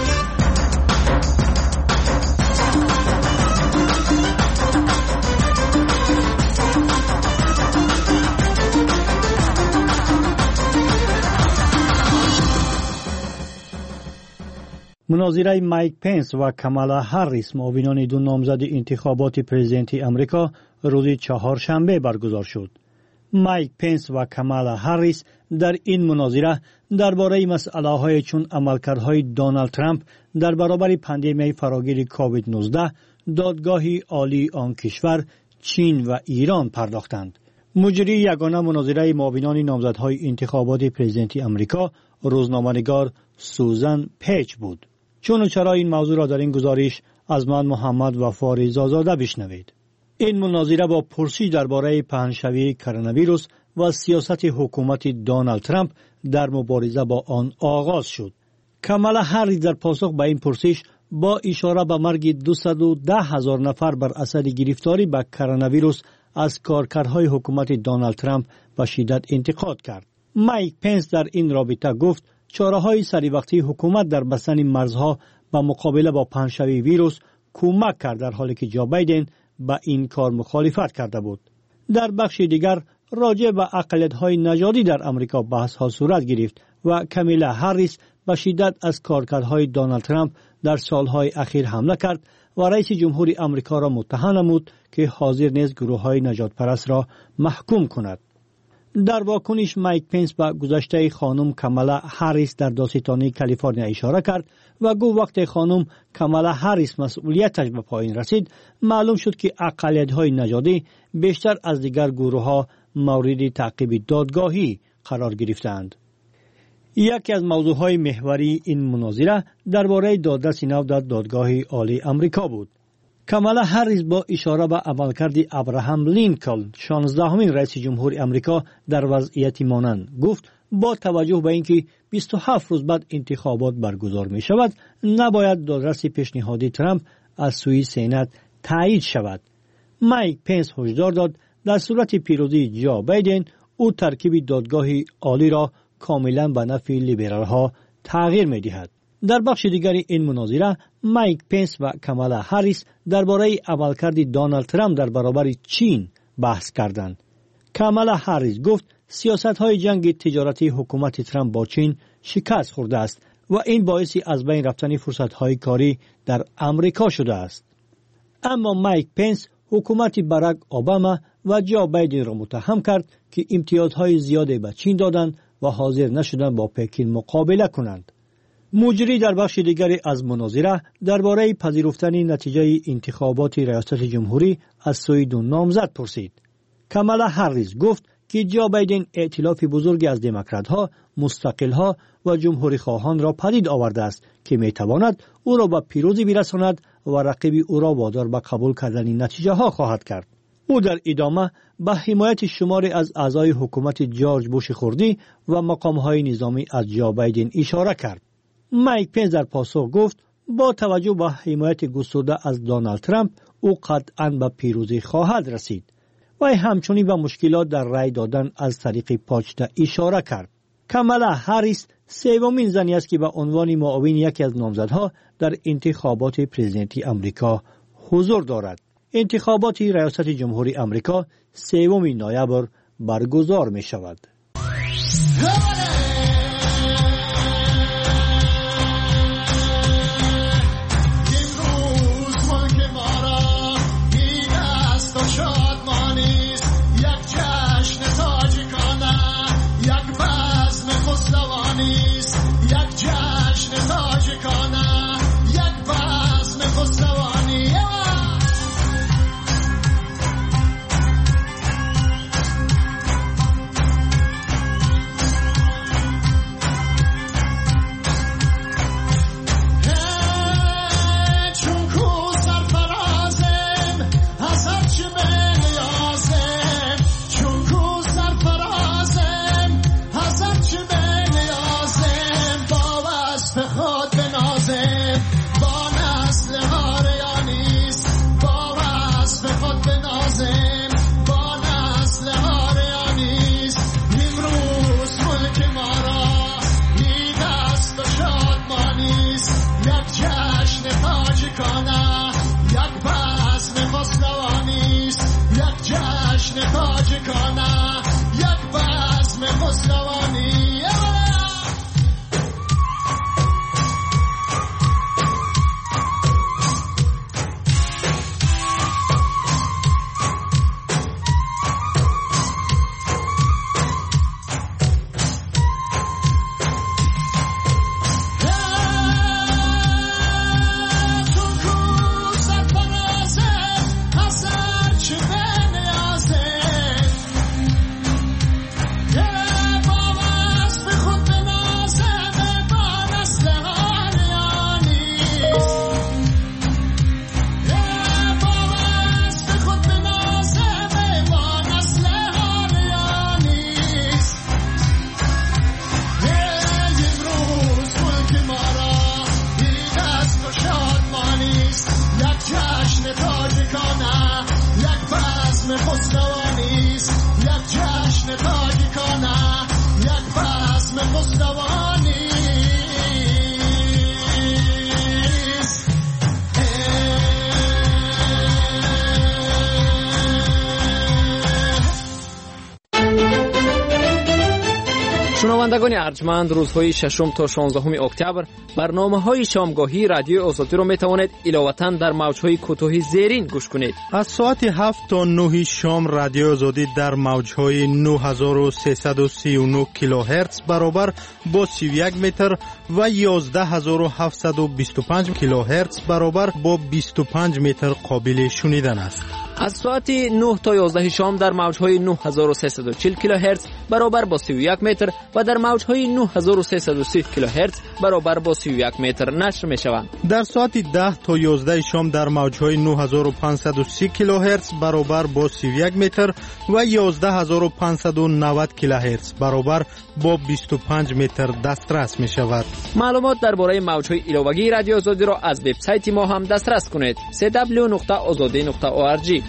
S17: مناظره مایک پنس و کامالا هریس معاونان 2 نامزد انتخابات پرزیدنتی امریکا روز چهارشنبه برگزار شد. مایک پنس و کامالا هریس در این مناظره درباره مسئله‌های چون عملکردهای دونالد ترامپ در برابر پاندمی فراگیر کووید 19 دادگاه عالی آن کشور، چین و ایران پرداختند. مجری یگانه مناظره معاونان نامزدهای انتخابات پرزیدنتی امریکا روزنامه‌نگار سوزان پیچ بود. چون و چرا این موضوع را در این گزارش از من محمد وفاری زازاده بشنوید. این مناظره با پرسش درباره پهنشوی کرونا ویروس و سیاست حکومت دونالد ترامپ در مبارزه با آن آغاز شد. کامالا هریس در پاسخ به این پرسش با اشاره به مرگ 210,000 نفر بر اثر گرفتاری به کرونا ویروس از کارکردهای حکومت دونالد ترامپ به شدت انتقاد کرد. مایک پنس در این رابطه گفت چاره‌های سریع حکومت در بستن مرزها به مقابله با پهنشوی ویروس کمک کرد، در حالی که جو بایدن با این کار مخالفت کرده بود. در بخش دیگر راجع به اقلیت‌های نژادی در امریکا بحث‌ها صورت گرفت و کامالا هریس به شدت از کارکردهای دونالد ترامپ در سالهای اخیر حمله کرد و رئیس جمهور امریکا را متهم نمود که حاضر نیست گروه‌های نجات پرست را محکوم کند. در واکنش مایک پنس به گذشته خانم کامالا هریس در دادستانی کالیفرنیا اشاره کرد و گفت وقتی خانم کامالا هریس مسئولیتش به پایین رسید، معلوم شد که اقلیت‌های نژادی بیشتر از دیگر گروه‌ها مورد تعقیب دادگاهی قرار گرفتند. یکی از موضوعهای محوری این مناظره درباره دادرس نو در دادگاه عالی امریکا بود. کامالا هریس با اشاره به عملکرد ابراهام لینکلن 16مین رئیس جمهور امریکا در وضعیتی مانند گفت با توجه به اینکه 27 روز بعد انتخابات برگزار می شود، نباید دادرس پیشنهادی ترامپ از سوی سنات تایید شود. مایک پنس هشدار داد در صورت پیروزی جو بایدن او ترکیب دادگاه عالی را کاملا به نفع لیبرال ها تغییر می دهد. در بخش دیگری این مناظره مایک پنس و کامالا هریس درباره عملکرد دونالد ترامپ در برابر چین بحث کردند. کامالا هریس گفت سیاست‌های جنگ تجارتی حکومت ترامپ با چین شکست خورده است و این باعث از بین رفتن فرصت‌های کاری در امریکا شده است. اما مایک پنس حکومت باراک اوباما و جو بایدن را متهم کرد که امتیازهای زیادی به چین دادند و حاضر نشدند با پکین مقابله کنند. مجری در بخش دیگری از مناظره درباره پذیرفتن نتیجه انتخابات ریاست جمهوری از سوی دو نامزد پرسید. کامالا هریس گفت که جو بایدن ائتلاف بزرگی از دموکرات‌ها، مستقل‌ها و جمهوری‌خواهان را پدید آورده است که می‌تواند او را به پیروزی برساند و رقیب او را وادار به قبول کردن نتیجه‌ها خواهد کرد. او در ادامه به حمایت شماری از اعضای حکومت جورج بوش خردی و مقام‌های نظامی از جو بایدن اشاره کرد. مایک پنس در پاسخ گفت با توجه به حمایت گسترده از دونالد ترامپ او قطعاً به پیروزی خواهد رسید. و همچنین به مشکلات در رای دادن از طریق پاچتا اشاره کرد. کامالا هریس سومین زنی است که به عنوان معاون یکی از نامزدها در انتخابات پرزیدنتی امریکا حضور دارد. انتخابات ریاست جمهوری امریکا 3 نوامبر برگزار می شود.
S1: شنوندگان ارجمند، روزهای 6 تا 16 اکتبر برنامه‌های شامگاهی رادیو آزادی را می‌توانید علاوه‌اً در موج‌های کوتاه زیرین گوش کنید.
S4: از ساعت 7 تا 9 شام رادیو آزادی در موج‌های 9339 کیلوهرتز برابر با 31 متر و 11725 کیلوهرتز برابر با 25 متر قابل شنیدن است.
S1: از ساعت 9 تا 11 شام در موج‌های 9340 کیلوهرتز برابر با 31 متر و در موج‌های 9330 کیلوهرتز برابر با 31 متر نشر می‌شوند.
S4: در ساعت 10 تا 11 شام در موج‌های 9530 کیلوهرتز برابر با 31 متر و 11590 کیلوهرتز برابر با 25 متر دسترس می‌شود.
S1: معلومات درباره موج‌های ایلوگی رادیو آزادی را از وبسایت ما هم دسترس کنید: www.azadi.org.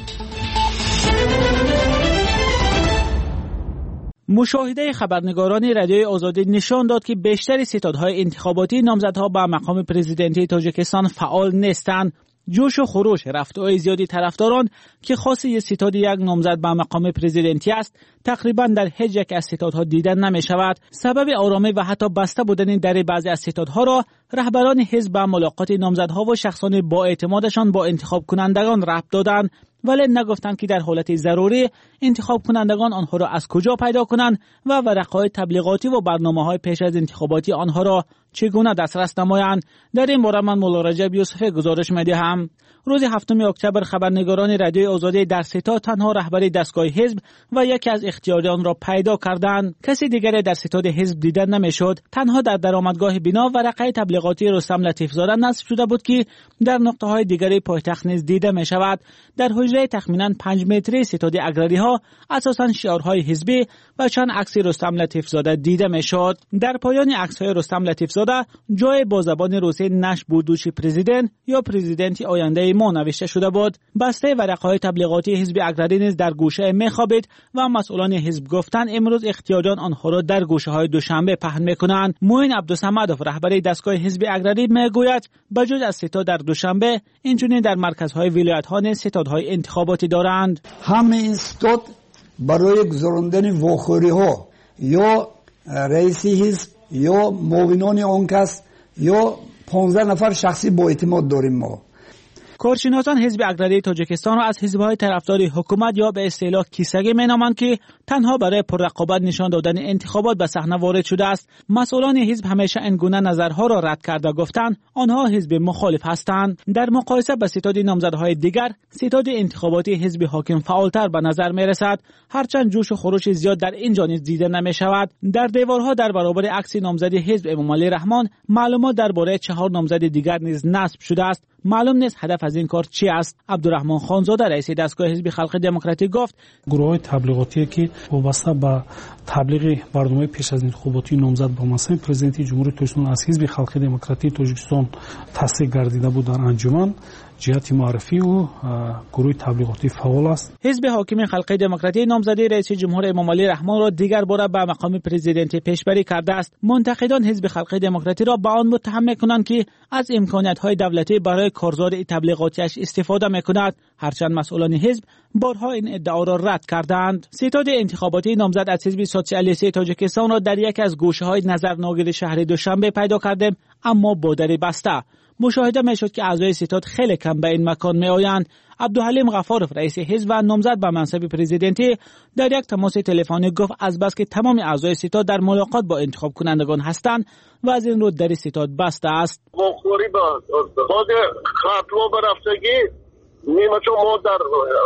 S5: مشاهده خبرنگاران رادیوی آزادی نشان داد که بیشتر ستادهای انتخاباتی نامزدها به مقام پرزیدنتی تاجیکستان فعال نیستند. جوش و خروش رفته‌های زیادی طرفداران که خاص یک ستاد یک نامزد به مقام پرزیدنتی است تقریبا در هیچ یک از ستادها دیدن نمی شود. سبب آرامی و حتی بسته بودن در بعضی از ستادها را رهبران حزب به ملاقات نامزدها و شخصان با اعتمادشان با انتخاب کنندگان ربط دادند، ولی نگفتند که در حالت ضروری انتخاب کنندگان آنها را از کجا پیدا کنند و ورقه‌های تبلیغاتی و برنامه‌های پیش از انتخاباتی آنها را چگونه دسترس نمایند. در این باره من مولا رجب یوسفی گزارش می‌دهم. روز 7 اکتبر خبرنگاران رادیوی آزادی در ستاد تنها رهبر دستگاه حزب و یکی از اختیاریان را پیدا کردند. کسی دیگری در ستاد حزب دیدن نمی‌شد. تنها در درآمدگاه بنا ورقه تبلیغاتی رستم لطیفزاده نصب شده بود که در نقطه‌های دیگری پایتخت نیز دیده می‌شود. در حجره تخمیناً 5 متری ستاد اگراری‌ها اساساً شعارهای حزبی و چند عکس رستم لطیفزاده دیده می‌شد. در پایان عکس‌های رستم لطیفزاده جای با زبان روسی نش بودوچی پرزیدنت یا پرزیدنتی آینده ما نوشته شده بود. بسته ورقه‌های تبلیغاتی حزب اگراری نیز در گوشه می‌خوابید و مسئولان حزب گفتند امروز اختیاریان آنها را در گوشه‌های دوشنبه پهن می‌کنند. معین عبدالصمدوف رهبر دستگاه حزب اگراری میگوید بجز از ستاد در دوشنبه اینچنین در مرکزهای ولایت‌ها نیز ستادهای انتخاباتی دارند.
S6: همه این ستاد برای گذراندن واخوری‌ها یا رئیس حزب یا معاونان آن کس یا 15 نفر شخصی با اعتماد داریم ما.
S5: کارشناسان حزب اگراری تاجیکستان را از حزب‌های طرفدار حکومت یا به اصطلاح کیسگی مینامند که تنها برای پررقابت نشان دادن انتخابات به صحنه وارد شده است. مسئولان حزب همیشه این گونه نظرها را رد کرده گفتند آنها حزب مخالف هستند. در مقایسه با ستاد نامزدهای دیگر ستاد انتخاباتی حزب حاکم فعالتر به نظر می‌رسد، هرچند جوش و خروش زیاد در این جانب دیده نمی‌شود. در دیوارها در برابر عکس نامزد حزب امامعلی رحمان معلومات درباره 4 نامزد دیگر نیز نصب شده است. معلوم نیست هدف از این کار چی است. عبدالرحمن خانزاده رئیس دستگاه حزب خلق دموکراتیک گفت
S7: گروه‌های تبلیغاتی که وابسته به تبلیغ برنامه پیش از انتخاباتی نامزد با مقام پرزیدنتی جمهوری تاجیکستان از حزب خلق دموکراتیک تاجیکستان تصدیق گردیده بود در انجمن جهت معرفی و گروه تبلیغاتی فعال است.
S5: حزب حاکم خلق دموکراتیک نامزدی رئیس جمهور امامعلی رحمان را دیگر بار به مقام پرزیدنتی پیشبری کرده است. منتقدان حزب خلق دموکراتیک را به آن متهم می‌کنند که از امکانات‌های دولتی برای کارزار تبلیغاتیش استفاده می‌کند، هرچند مسئولان حزب بارها این ادعا را رد کردند. ستاد انتخاباتی نامزد از حزب سوسیالیستی تاجیکستان را در یک از گوشه‌های نظرناگیر شهر دوشنبه پیدا کردیم، اما با در بسته. مشاهده می‌شد که اعضای ستاد خیلی کم به این مکان می‌آیند. عبدالحلیم غفارов رئیس حزب و نامزد به منصب پرزیدنتی در یک تماس تلفنی گفت از بس که تمام اعضای ستاد در ملاقات با انتخاب کنندگان هستند و از این رو در ستاد بسته است.
S19: بخوری با خود خطوه برفتگی نیمه چون ما در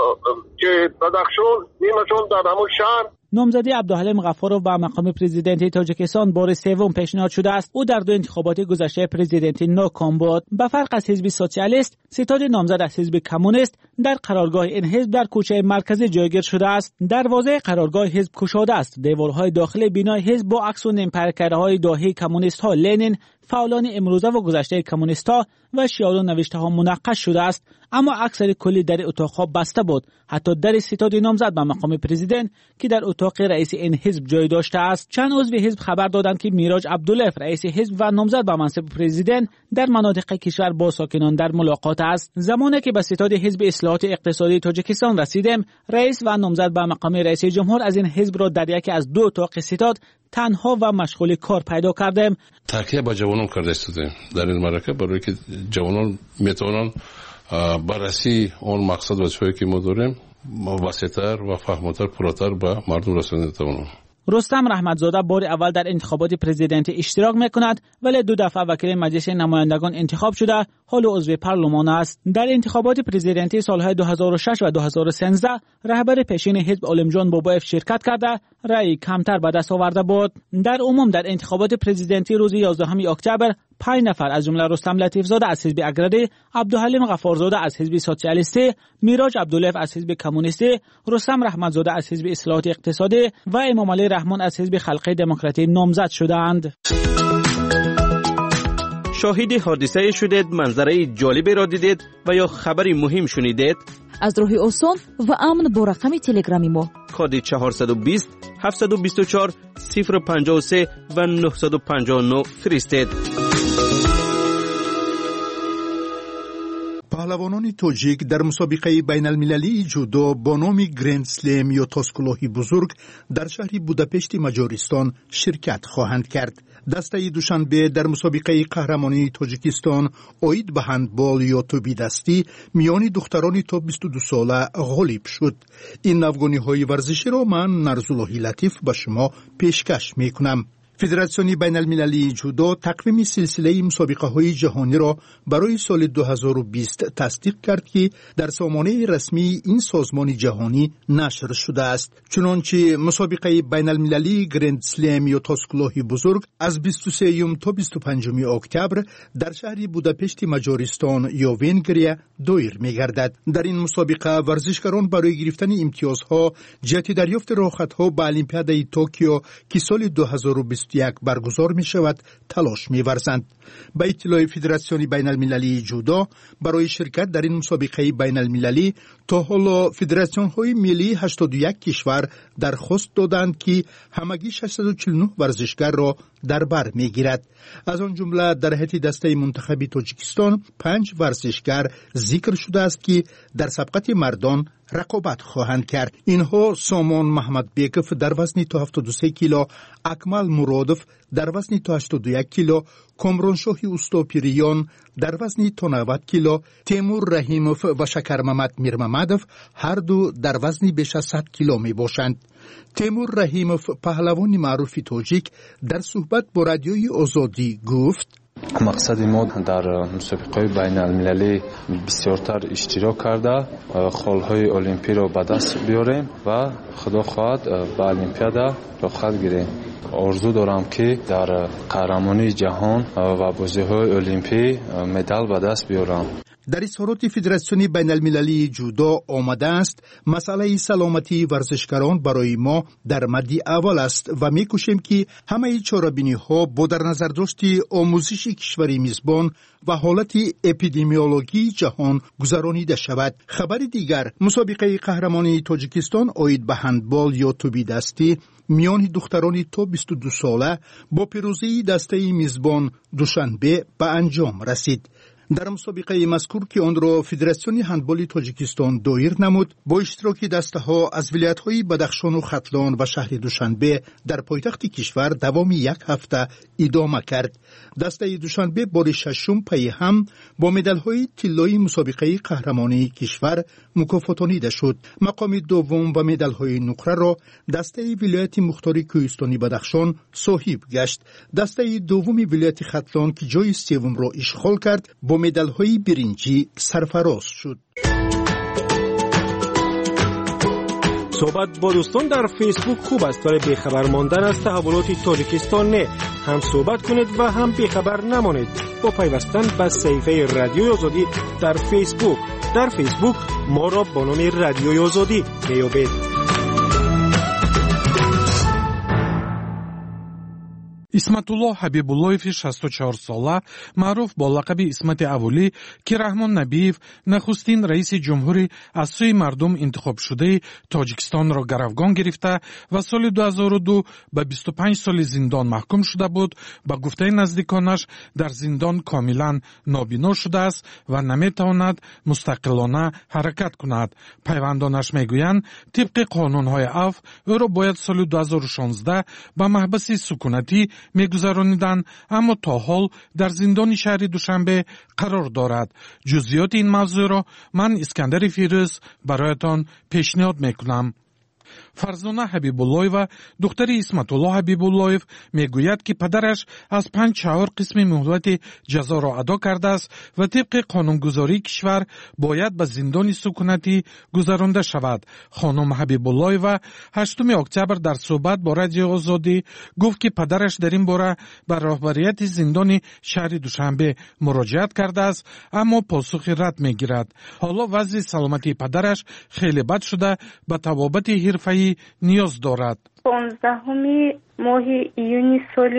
S19: که بدخشون نیمه چون در همون شهر.
S5: نامزدی عبدالحلیم غفارov به مقام پرزیدنتی تاجیکستان بار سوم پیشنهاد شده است. او در 2 انتخابات گذشته پرزیدنتی ناکام بود. به فرق از حزب سوسیالیست، ستاد نامزد از حزب کمونیست در قرارگاه این حزب در کوچه مرکزی جایگیر شده است. دروازه قرارگاه حزب گشاده است. دیوارهای داخل بینای حزب با عکس و نیمپرکره‌های داهی کمونیست‌ها، لنین، فعالان امروزه و گذشته کمونیست‌ها و شعار و نوشته‌ها منقش شده است، اما اکثر کلی در اتاق‌ها بسته بود. حتی در ستاد نامزد به مقام پرزیدنت که در اتاق رئیس این حزب جای داشته است. چند عضو حزب خبر دادند که میراج عبدالله رئیس حزب و نامزد به منصب پرزیدنت در مناطق کشور با ساکنان در ملاقات است. زمانی که به ستاد حزب اصلاحات اقتصادی تاجیکستان رسیدیم، رئیس و نامزد به مقام رئیس جمهور از این حزب را در یکی از 2 اتاق ستاد تنها و مشغول کار پیدا کردیم.
S9: تاکید با جوانان کرده استیم در این معرکه برای که جوانان میتونن بررسی اون مقصد و چیزی که ما داریم وسیع‌تر و فهم‌تر پرتر به مردم رسانیده توانند.
S5: رستم رحمتزاده بار اول در انتخابات پرزیدنتی اشتراک میکند ولی 2 دفعه وکیل مجلس نمایندگان انتخاب شده، حال عضو پارلمان است. در انتخابات پرزیدنتی سالهای 2006 و 2013 رهبر پیشین حزب عالمجان بابایف شرکت کرده رأی کمتر به دست آورده بود. در عموم در انتخابات پرزیدنتی روز 11 اکتبر 5 نفر از جمله رستم لطیفزاده از حزب اگرری، عبدالحلیم غفارزاده از حزب سوسیالیستی، میراج عبدالله از حزب کمونیستی، رستم رحمتزاده از حزب اصلاحات اقتصادی و امام علی رحمان از حزب خلق دموکراتی نامزد شدند.
S10: شاهد حادثه شدید، منظره جالبی را دیدید و یا خبری مهم شنیدید؟
S8: از راهی آسان و امن با رقم تلگرامی ما
S10: کد 420 724 053 و 959 فرستید.
S11: پهلوانان تاجیک در مسابقه بین المللی جودو با نام گرند سلم یا تاسکلاهی بزرگ در شهر بوداپشت مجارستان شرکت خواهند کرد. دسته دوشنبه در مسابقه قهرمانی تاجیکستان اوید به هندبال یا توپی دستی میان دختران تا 22 ساله غالب شد. این نوگانی‌های ورزشی را من نرزاللهی لطیف به شما پیشکش میکنم. فدراسیون بین المللی جودو تقویم سلسله مسابقه های جهانی را برای سال 2020 تصدیق کرد که در سامانه رسمی این سازمان جهانی نشر شده است. چنانچه مسابقه بین المللی گرند سلم یا تاسکلاهی بزرگ از 23 تا 25 اکتبر در شهر بوداپشت مجارستان یا ونگریا دایر می‌گردد. در این مسابقه ورزشکاران برای گرفتن امتیازها جهت دریافت راحت‌ها به المپیادای توکیو که سال 2021 برگزار می شود تلاش می ورزند. به اطلاع فدراسیون بین المللی جودو برای شرکت در این مسابقه بین المللی تا حالا فدراسیون های ملی 81 کشور درخواست دادند که همگی 649 ورزشگر را در بر می گیرد. از آن جمله در هیئت دسته منتخب تاجیکستان 5 ورزشگر ذکر شده است که در سبقت مردان رقابت خواهند کرد. اینها سامان محمد بیکف در وزن تا 73 کیلو، اکمل مرادف در وزن تا 81 کیلو، کامرانشاهی اوستاپیریان در وزن تا 90 کیلو، تیمور رحیموف و شکر محمد میرممدوف هر دو در وزن بیش از 100 کیلو می باشند. تیمور رحیموف پهلوان معروف تاجیک در صحبت با رادیوی آزادی گفت:
S20: مقصد ما در مسابقه بین المللی بسیارتر اشتراک کرده خالهای المپی را به دست بیاریم و خدا خواهد به المپیادا رخصت گیریم. آرزو دارم که در قهرمانی جهان و بازی‌های المپی مدال به دست بیارم.
S11: در اظهارات فدراسیون بین المللی جودو آمده است مسئله سلامتی ورزشکاران برای ما در مد اول است و می‌کوشیم که همه چاره‌بینی‌ها با در نظر داشت آموزش کشوری میزبان و حالت اپیدمیولوژی جهان گذرانیده شود. خبر دیگر، مسابقه قهرمانی تاجیکستان اوید به هندبال یا توپی دستی میان دختران تا 22 ساله با پیروزی دسته میزبان دوشنبه به انجام رسید. در مسابقه مذکور که آن را فدراسیون هندبال تاجیکستان دایر نمود، با اشتراک دسته‌ها از ولایت‌های بدخشان و ختلان و شهر دوشنبه در پایتخت کشور دوام 1 هفته ادامه کرد. دسته دوشنبه بار ششم پی هم با مدال‌های طلایی مسابقه قهرمانی کشور مکافاتانیده شد. مقام دوم و مدال‌های نقره را دسته ولایت مختار کوهستانی بدخشان صاحب گشت. دسته دوم ولایت ختلان که جای سوم را اشغال کرد با مدال‌های برنجی سرفراز شد.
S2: صحبت با دوستان در فیسبوک خوب است ولی بیخبر ماندن از تحولات تاجیکستان نه. هم صحبت کنید و هم بیخبر نمانید با پیوستن به صفحه رادیوی آزادی در فیسبوک. در فیسبوک ما را با نام رادیوی آزادی میابید.
S21: исматуллоҳ ҳабибуллоеви 64 сола маъруф бо лақаби исмати аввалӣ ки раҳмон набиев нахустин раиси ҷумҳурӣ аз сӯи мардум интихобшудаи тоҷикистонро гаравгон гирифта ва соли 2002 ба 25 соли зиндон маҳкум шуда буд, ба гуфтаи наздиконаш дар зиндон комилан нобино шудааст ва наметавонад мустақилона ҳаракат кунад. пайвандонаш мегӯянд тибқи қонунҳои афв ӯро бояд соли 2016 ба маҳбаси сукунатӣ мегузарониданд, аммо то ҳол дар зиндони шаҳри душанбе қарор дорад. ҷузъиёти ин мавзӯъро ман Искандари Фирӯз бароятон пешниҳод мекунам. фарзона ҳабибуллоева духтари исматуллоҳ ҳабибуллоев мегӯяд ки падараш аз 5-4 қисми муҳлати ҷазоро адо кардааст ва тибқи қонунгузории кишвар бояд ба зиндони сукунатӣ гузаронда шавад. хонум ҳабибуллоева 8 октябр дар суҳбат бо Радиои Озодӣ гуфт ки падараш дар ин бора ба роҳбарияти зиндони шаҳри Душанбе муроҷиат кардааст, аммо посухи рад мегирад. ҳоло вазъи саломатии падараш хеле бад шуда ба табобати ҳирфаӣ ниёз дорад.
S22: 15 моҳи июни соли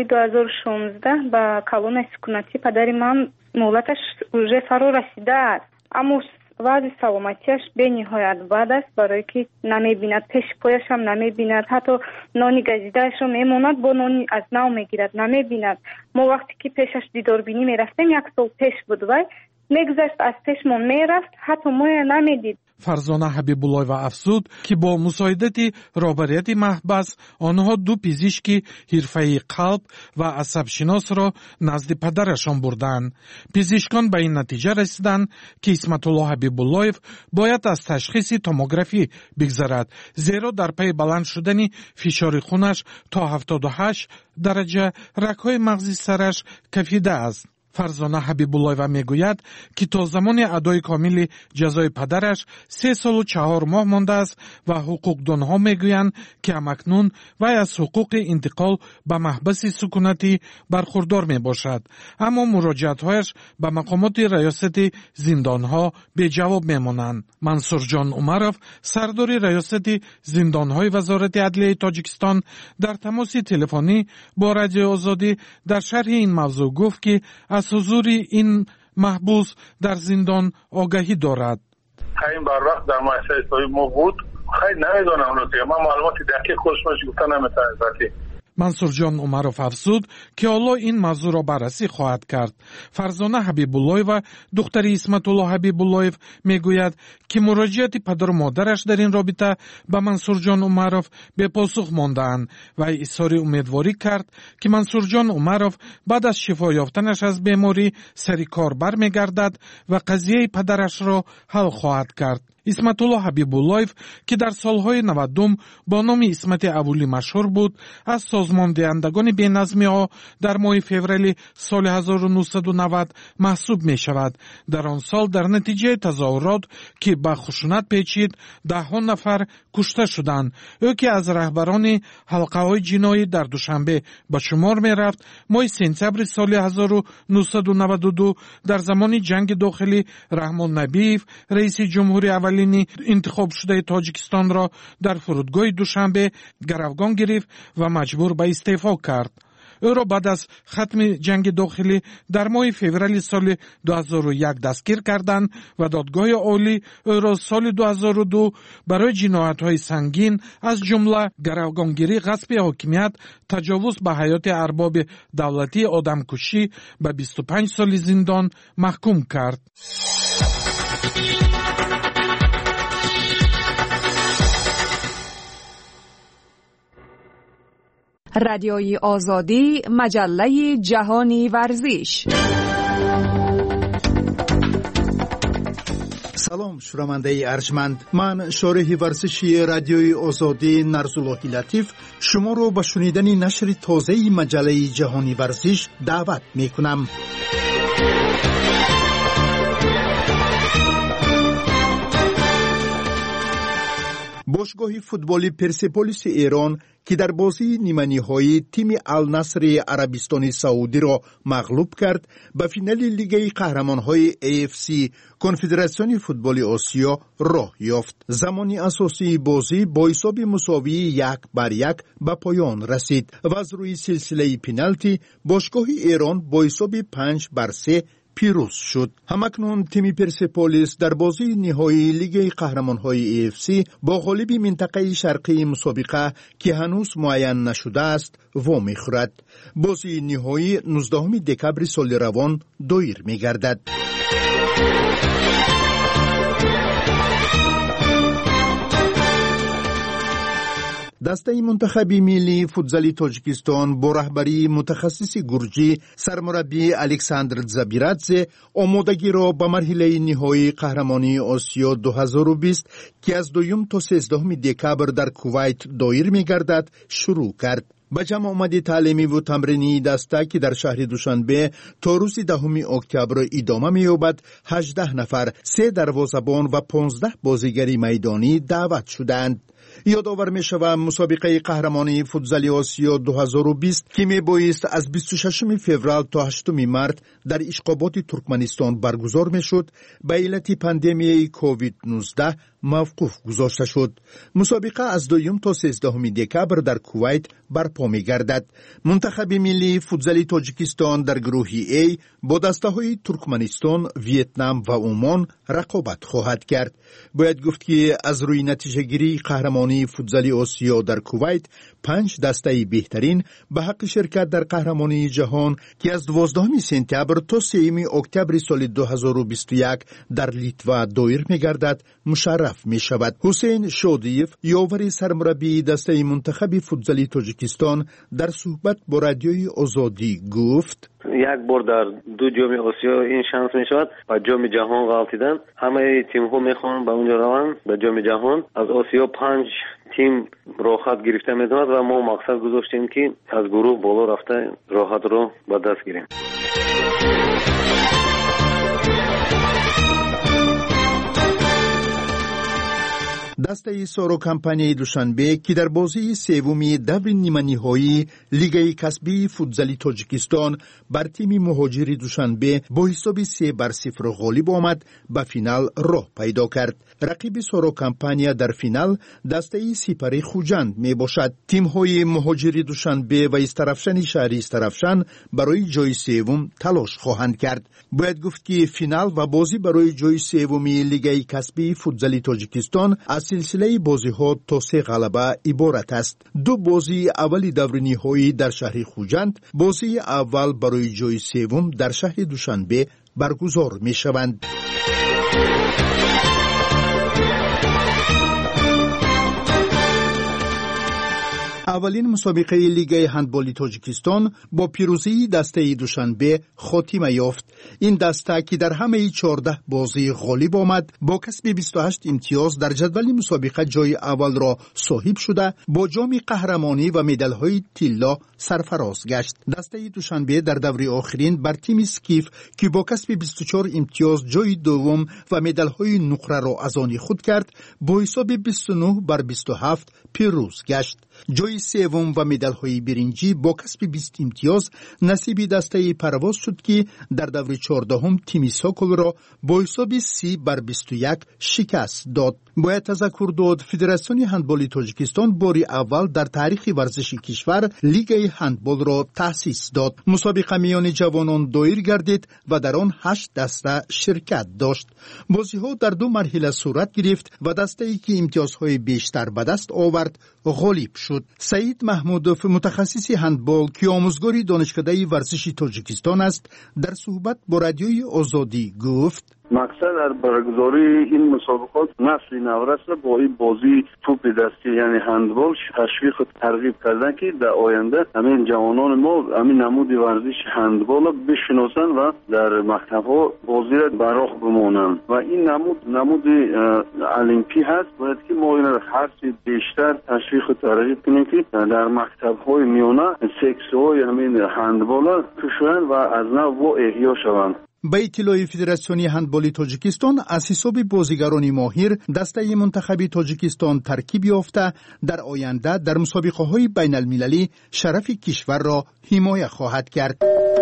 S22: 2016 ба колонияи сукунатӣ падари ман муҳлаташ уже фаро расидааст, аммо вазъи саломатиаш бениҳоят бад аст, барое ки намебинад, пеши пояшам намебинад, ҳатто нони газидаашро мемонад, бо нони аз нав мегирад, намебинад. мо вақте ки пешаш дидорбинӣ мерафтем, 1 сол пеш буд, вай мегузашт, аз пешмон мерафт, ҳатто моя намедид.
S21: фарзона ҳабибуллоева афзуд ки бо мусоидати роҳбарияти маҳбас онҳо 2 пизишки ҳирфаии қалб ва асабшиносро назди падарашон бурданд. пизишкон ба ин натиҷа расиданд ки исматуллоҳ ҳабибуллоев бояд аз ташхиси томографӣ бигзарад, зеро дар пайи баланд шудани фишори хунаш то 78 дараҷа рагҳои мағзи сараш кафидааст. фарзона ҳабибуллоева мегӯяд ки то замони адои комили ҷазои падараш 3 солу 4 моҳ мондааст ва ҳуқуқдонҳо мегӯянд ки ҳамакнун вай аз ҳуқуқи интиқол ба маҳбаси сукунатӣ бархурдор мебошад, аммо муроҷиатҳояш ба мақомоти раёсати зиндонҳо беҷавоб мемонанд. мансурҷон умаров, сардори раёсати зиндонҳои вазорати адлияи Тоҷикистон, дар тамоси телефонӣ бо Радиои Озодӣ дар шарҳи ин мавзӯъ гуфт ки аз ҳузури ин маҳбус дар зиндон огаҳӣ дорад.
S19: این بر وقت در مؤسسه اسلامی ما بود خیلی نمیدونم اون ما معلومات دقیق خودش گفتن نمیتونم ذاتی.
S21: мансурҷон умаров афзуд ки ҳоло ин мавзӯъро баррасӣ хоҳад кард. фарзона ҳабибуллоева духтари исматуллоҳ ҳабибуллоев мегӯяд ки муроҷиати падару модараш дар ин робита ба мансурҷон умаров бепосух мондаанд. вай изҳори умедворӣ кард ки мансурҷон умаров баъд аз шифо ёфтанаш аз беморӣ сари кор бармегардад ва қазияи падарашро ҳал хоҳад кард. исматуллоҳ ҳабибуллоев ки дар солҳои 90 бо номи исмати аввалӣ машҳур буд, аз созмондиҳандагони беназмиҳо дар моҳи феврали соли 1990 маҳсуб мешавад. дар он сол дар натиҷаи тазоҳурот ки ба хушунат печид, даҳҳо нафар кушта шуданд. ӯ ки аз раҳбарони ҳалқаҳои ҷиноӣ дар Душанбе ба шумор мерафт, моҳи сентябри соли 1992 дар замони ҷанги дохилӣ раҳмон набиев раиси ҷумҳури интихобшудаи Тоҷикистонро дар фурудгоҳи Душанбе гаравгон гирифт ва маҷбур ба истеъфо кард. ӯро баъд аз хатми ҷанги дохилӣ дар моҳи феврали соли 2001 дастгир карданд ва додгоҳи олӣ ӯро соли 2002 барои ҷиноятҳои сангин аз ҷумла гаравгонгирӣ, ғасби ҳокимият, таҷовуз ба ҳаёти арбоби давлатии одамкушӣ ба 25 соли зиндон маҳкум кард.
S23: رادیوی آزادی، مجله جهانی ورزش.
S11: سلام شنونده ارجمند، من شارح ورزشی رادیوی آزادی نرزاللهی لطیف شما رو به شنیدن نشر تازه مجله جهانی ورزش دعوت میکنم.
S3: باشگاه فوتبال پرسپولیس ایران که در بازی نیمه‌نهایی تیم النصر عربستان سعودی را مغلوب کرد، به فینال لیگ قهرمان‌های AFC کنفدراسیون فوتبال آسیا راه یافت. زمانی اساسی بازی با حساب مساوی 1-1 به پایان رسید و از روی سلسله پنالتی باشگاه ایران با حساب 5-3 پیروز شد. همکنون تیم پرسپولیس در بازی نهایی لیگ قهرمان‌های AFC با غالب منطقه شرقی مسابقه که هنوز معین نشده است وام خورد. بازی نهایی 19 دکبر سال روان دایر می‌گردد. دسته منتخب ملی فوتزال تاجیکستان با رهبری متخصص گرجی سرمربی الکساندر زبیرادزه آمادگی را به مرحله نهایی قهرمانی آسیا 2020 که از 2 تا 13 دکبر در کویت دایر می‌گردد شروع کرد. به جمع آمد تعلیمی و تمرینی دسته که در شهر دوشنبه تا روز 10 اکتبر ادامه می‌یابد 18 نفر، 3 دروازه‌بان و 15 بازیگر میدانی دعوت شدند. یادآور می شود مسابقه قهرمانی فوتزال آسیا 2020 که می بایست از 26 فوریه تا 8 مارس در اشقابات ترکمنستان برگزار می شد، به علت پاندمی کووید 19 موقوف گذاشته شد. مسابقه از 2 تا 13 دکبر در کویت برپا می گردد. منتخب ملی فوتزال تاجیکستان در گروه A با دسته های ترکمنستان، ویتنام و عمان رقابت خواهد کرد. باید گفت که از روی نتیجه گیری قهرمانی فوتزال آسیا در کویت 5 دسته بهترین به حق شرکت در قهرمانی جهان که از 12 سپتامبر تا 3 اکتبر سال 2021 در لیتوا دایر می گردد مشرف می شود. حسین شادیف یاور سرمربی دسته منتخب فوتزال تاجیکستان در صحبت با رادیوی آزادی گفت:
S12: یک بار در 2 جام آسیا این شانس می شود و جام جهان غلطیدن. همه تیم ها میخوان به اونجا روند به جام جهان. از آسیا 5 تیم راحت گرفته میتواند و ما مقصد گذاشتیم که از گروه بالا رفته راحت رو به دست گیریم.
S3: دسته سارو کمپانی دوشنبه که در بازی سومی دور نیمه‌نهایی لیگ کسبی فوتزال تاجیکستان بر تیم مهاجری دوشنبه با حساب 3-0 غالب آمد به فینال راه پیدا کرد. رقیب سارو کمپانی در فینال دسته سپری خوجند می باشد. تیم های مهاجری دوشنبه و استرافشن شهری استرافشن برای جای سوم تلاش خواهند کرد. باید گفت که فینال و بازی برای جای سومی لیگ کسبی فوتزال تاجیکستان از سلسله بازی ها تا 3 غلبه عبارت است. 2 بازی اولی دور نهایی در شهر خوجند، بازی اول برای جای سوم در شهر دوشنبه برگزار می شوند. اولین مسابقه لیگ هندبال تاجیکستان با پیروزی دسته دوشنبه خاتمه یافت. این دسته که در همه 14 بازی غالب آمد با کسب 28 امتیاز در جدول مسابقه جای اول را صاحب شده، با جام قهرمانی و مدال‌های طلا سرفراز گشت. دسته دوشنبه در دور آخرین بر تیم سکیف که با کسب 24 امتیاز جای دوم و مدال‌های نقره را از آن خود کرد، با حساب 29-27 پیروز گشت. جای سوم و مدال‌های برنجی با کسب 20 امتیاز نصیب دسته پرواز شد که در دور 14 تیم ساکل را با حساب 30-21 شکست داد. باید تذکر داد فدراسیون هندبال تاجیکستان باری اول در تاریخ ورزش کشور لیگ هندبال را تأسیس داد. مسابقه میان جوانان دایر گردید و در آن 8 دسته شرکت داشت. بازی‌ها در 2 مرحله صورت گرفت و دسته‌ای که امتیازهای بیشتر به دست آورد غالب شد. سعید محمودوف متخصص هندبال که آموزگار دانشکده ورزش تاجیکستان است در صحبت با رادیوی آزادی گفت:
S14: مقصد از برگزاری این مسابقات نسل نو را با این بازی توپ دستی یعنی هندبال تشویق و ترغیب کردن که در آینده همین جوانان ما همین نمود ورزش هندبال بشناسن و در مکتب‌ها بازی را به راه بمانند و این نمود المپی هست. باید که ما این را هرچی بیشتر تشویق و ترغیب کنیم که در مکتب‌های میانه سکس‌های همین هندبال توشن و از نو احیا شوند.
S3: با اطلاع فدراسیون هندبال تاجیکستان از حساب بازیگران ماهر دسته منتخب تاجیکستان ترکیب یافته در آینده در مسابقه‌های بین المللی شرف کشور را حمایت خواهد کرد.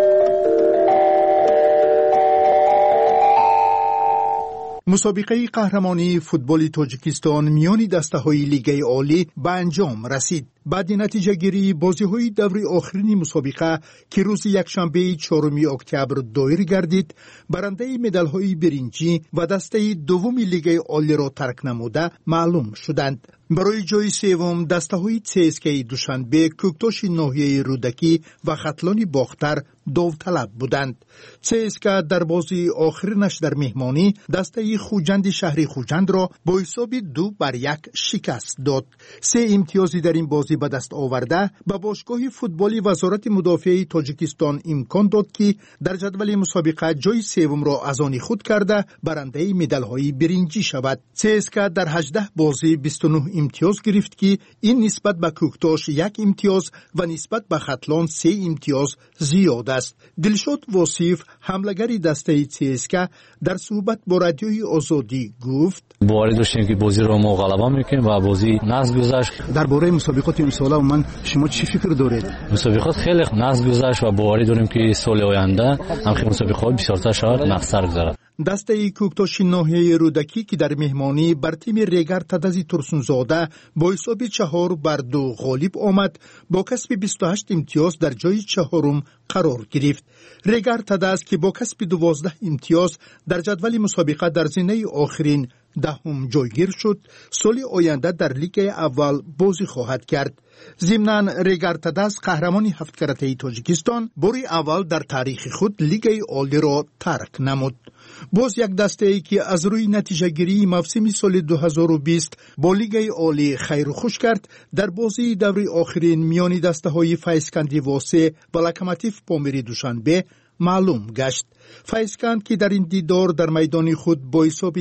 S3: مسابقه قهرمانی فوتبال تاجیکستان میان دسته‌های لیگ عالی به انجام رسید. بعد نتیجه گیری بازی‌های دور آخرین مسابقه که روز یکشنبه 4 اکتبر دایر گردید، برنده مدال‌های برنجی و دسته دوم لیگ عالی را ترک نموده معلوم شدند. برای جای سوم دسته‌های CSKA دوشنبه، کوکتاش ناحیه رودکی و خطلان باختر داوطلب بودند. CSKA در بازی آخرینش در مهمانی دسته خوجند شهری خوجند را با حساب 2-1 شکست داد. 3 امتیازی در این بازی به دست آورده به باشگاه فوتبالی وزارت مدافع تاجیکستان امکان داد که در جدول مسابقه جای سوم را از آن خود کرده برنده مدال‌های برنجی شود. CSKA در 18 بازی 29 امتیاز گرفت که این نسبت به کوکتاش 1 امتیاز و نسبت به خطلان 3 امتیاز زیاد است. دلشاد واصف حملگری دسته CSKA در صحبت با رادیوی آزادی گفت:
S13: باور داشتیم که بازی را ما غلبه می‌کنیم و بازی نقص گذشت.
S3: درباره مسابقات امسال من شما چی فکر دارید؟
S13: مسابقات خیلی نقص گذشت و باور داریم که سال آینده هم مسابقات بسیارتر شاید نقص‌تر گذرد.
S3: دسته کوکتاش ناحیه رودکی که در مهمانی بر تیم ریگر تدازی ترسونزاده با حساب 4-2 غالب آمد، با کسب 28 امتیاز در جای 4 قرار گرفت. ریگر تداز که با کسب 12 امتیاز در جدول مسابقه در زینه آخرین 10 جایگیر شد، سال آینده در لیگ اول بازی خواهد کرد. ضمناً ریگر تداز قهرمانی 7 کرته تاجیکستان بار اول در تاریخ خود لیگ عالی را ترک نمود. باز یک دسته ای که از روی نتیجه گیری موسم سال 2020 با لیگ عالی خیر و خوش کرد، در بازی دور آخرین میان دسته های فیسکند واسه و لوکوموتیو پامیری دوشنبه معلوم گشت. فیسکند که در این دیدار در میدان خود با حساب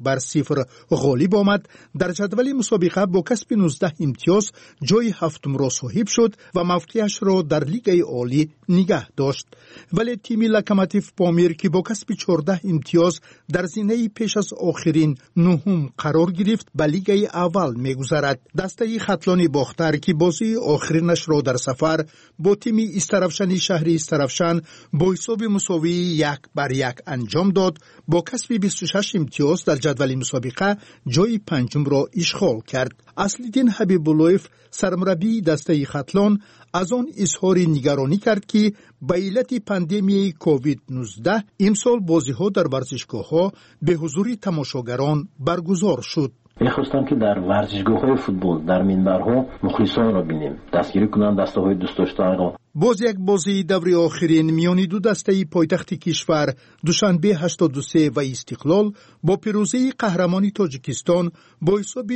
S3: 1-0 غالب آمد، در جدول مسابقه با کسب 19 امتیاز جای 7 را صاحب شد و موقعش را در لیگ عالی نگه داشت. ولی تیم لوکوموتیو پامیر که با کسب 14 امتیاز در زینه پیش از آخرین 9 قرار گرفت به لیگ اول میگذرد. دسته خطلان باختر که بازی آخرینش را در سفر با تیم استرافشان شهری استرافشان با حساب مساوی 1-1 انجام داد، با کسب 26 امتیاز در جدول مسابقه جای 5 را اشغال کرد. اصلیدین حبیب‌اللهیف سرمربی دسته خطلان از آن اظهار نگرانی کرد که به علت پاندمی کووید 19 امسال بازی‌ها در ورزشگاه‌ها به حضور تماشاگران برگزار شد.
S15: می‌خواستم که در ورزشگاه‌های فوتبال در منبرها مخلصان را بینیم، دستگیری کنند دسته‌های دوست داشتنی را.
S3: باز یک بازی دور آخرین میان دو دسته پایتخت کشور دوشنبه 83 و استقلال با پیروزی قهرمانی تاجیکستان با حساب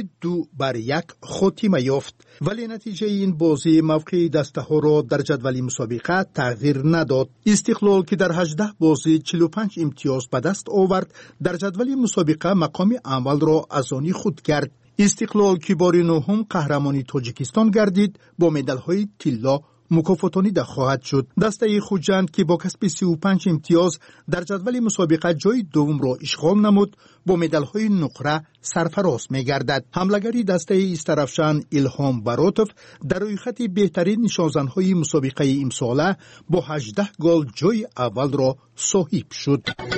S3: 2-1 خاتمه یافت، ولی نتیجه این بازی موقع دسته ها را در جدول مسابقه تغییر نداد. استقلال که در 18 بازی 45 امتیاز به دست آورد، در جدول مسابقه مقام اول را از آن خود کرد. استقلال که بار 9 قهرمانی تاجیکستان گردید با مدال‌های طلا مکافاتانی خواهد شد. دسته خوجند که با کسب 35 امتیاز در جدول مسابقه جای دوم را اشغال نمود، با مدال‌های نقره سرفراز می‌گردد. حملگری دسته استرافشان الهام براتوف در روی خط بهترین نشانزن‌های مسابقه امساله با 18 گل جای اول را صاحب شد.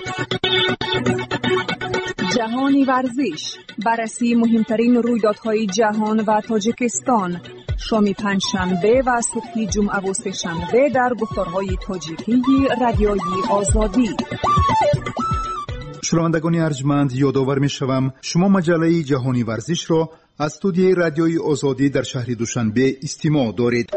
S23: جهانی ورزش، بررسی مهمترین رویدادهای جهان و تاجیکستان، شام پنجشنبه و صبح جمعه و سه‌شنبه در گفتارهای تاجیکی رادیوی آزادی.
S3: شنوندگان ارجمند، یادآور می‌شوم شما مجله جهانی ورزش را از استودیوی رادیوی آزادی در شهر دوشنبه استماع دارید.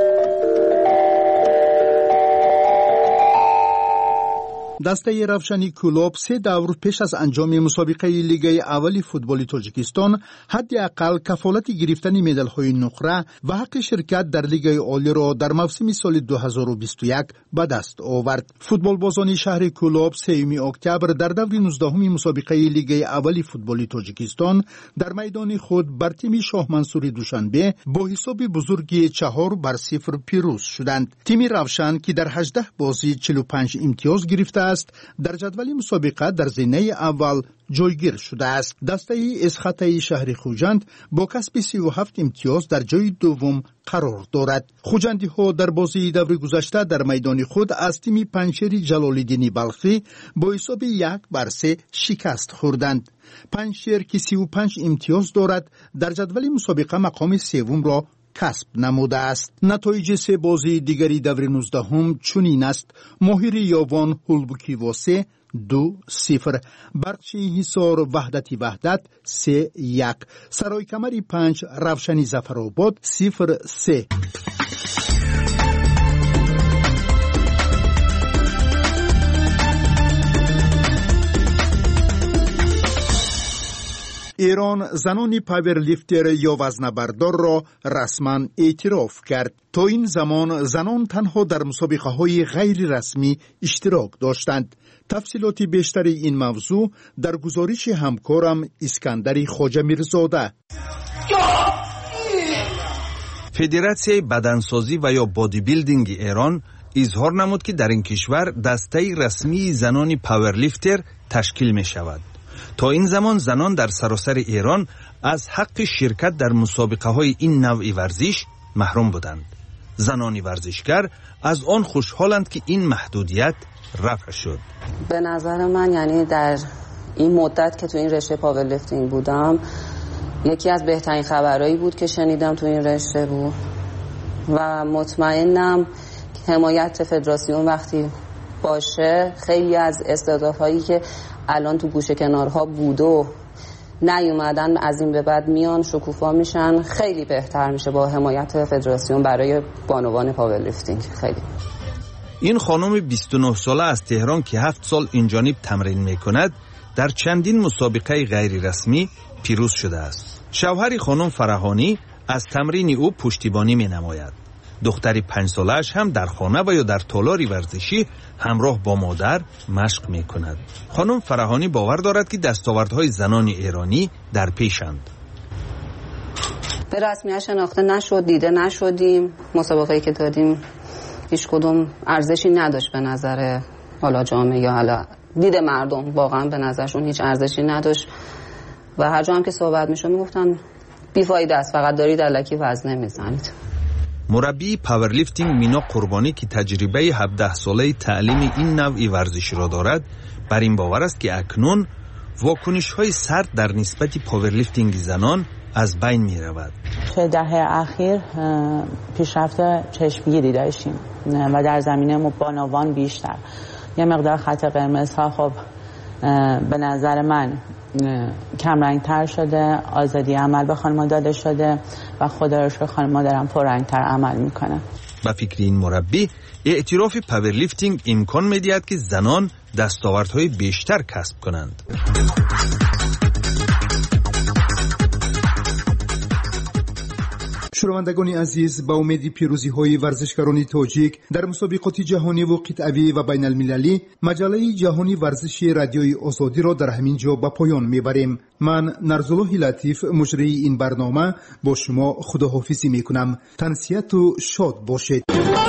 S3: دسته روشنی کلوب 3 دور پیش از انجام مسابقه لیگ اول فوتبال تاجیکستان حداقل کفالت گرفتن مدال‌های نقره و حق شرکت در لیگ عالی را در موسم سال 2021 به دست آورد. فوتبال بازان شهر کلوب 3 اکتبر در دور 19 مسابقه لیگ اول فوتبال تاجیکستان در میدان خود بر تیم شاه منصور دوشنبه با حساب بزرگی 4-0 پیروز شدند. تیم روشن که در 18 بازی 45 امتیاز گرفته است در جدول مسابقه در زینه اول جایگیر شده است. دسته اسخطه شهر خوجند با کسب 37 امتیاز در جای دوم قرار دارد. خوجندی ها در بازی دور گذشته در میدان خود از تیم پنجشیر جلال‌الدین بلخی با حساب 1-3 شکست خوردند. پنجشیر که 35 امتیاز دارد در جدول مسابقه مقام سوم را کسب نموده است. نتایج سه بازی دیگری دور 19 هم چنین است: ماهر یاوان هولبوکی واسه 2-0، برقچی حصار وحدت 3-1، سرای کمری 5 روشنی ظفرآباد 0-3. ایران زنان پاورلیفتر یا وزنه‌بردار را رسما اعتراف کرد. تا این زمان زنان تنها در مسابقه‌های غیر رسمی اشتراک داشتند. تفصیلات بیشتر این موضوع در گزارش همکارم اسکندر خواجه میرزاده.
S16: فدراسیای بدنسازی و یا بادی بیلدینگ ایران اظهار نمود که در این کشور دسته رسمی زنان پاورلیفتر تشکیل می شود. تا این زمان زنان در سراسر ایران از حق شرکت در مسابقه های این نوع ورزش محروم بودند. زنان ورزشگر از آن خوشحالند که این محدودیت رفع شد.
S17: به نظر من یعنی در این مدت که تو این رشته پاورلیفتینگ بودم یکی از بهترین خبرهایی بود که شنیدم تو این رشته بود و مطمئنم که حمایت فدراسیون وقتی باشه خیلی از استعدادهایی که الان تو گوشه کنارها بود و نیومدن از این به بعد میان شکوفا میشن، خیلی بهتر میشه با حمایت فدراسیون برای بانوان پاورلیفتینگ. خیلی
S16: این خانم 29 ساله از تهران که 7 سال اینجانب تمرین میکند در چندین مسابقه غیر رسمی پیروز شده است. شوهر خانم فرهانی از تمرین او پشتیبانی می نماید. دختری 5 سالش هم در خانه و یا در تالاری ورزشی همراه با مادر مشق می کند. خانم فرهانی باور دارد که دستاوردهای زنان ایرانی در پیشند.
S17: به رسمیت شناخته نشد، دیده نشدیم. مسابقه‌ای که دادیم هیچ کدوم ارزشی نداشت به نظر حالا جامعه یا حالا دید مردم، واقعا به نظرشون هیچ ارزشی نداشت و هر جا هم که صحبت میشد میگفتن بیفایده است، فقط دارید الکی وزنه میزنید.
S16: مربی پاورلیفتینگ مینا قربانی که تجربه 17 ساله تعلیم این نوع ورزش را دارد بر این باور است که اکنون واکنش‌های سرد در نسبت پاورلیفتینگ زنان از بین می رود.
S18: چه دهه اخیر پیشرفت چشمگیری داشتیم و در زمینه بانوان بیشتر. یه مقدار خط قرمز ها خب به نظر من کمرنگتر شده، آزادی عمل به خانم‌ها داده شده و خدا رو شکر خانم‌ها دارن پررنگتر عمل میکنن.
S16: با فکر این مربی اعتراف پاورلیفتینگ امکان میدهد که زنان دستاوردهای بیشتر کسب کنند.
S3: شنوندگان عزیز، با امید پیروزی های ورزشکاران تاجیک در مسابقات جهانی و قطعی و بین المللی، مجله جهانی ورزشی رادیوی آزادی را در همین جا به پایان میبریم. من نرزالله لطیف مجری این برنامه با شما خداحافظی میکنم. تنسیت و شاد باشید.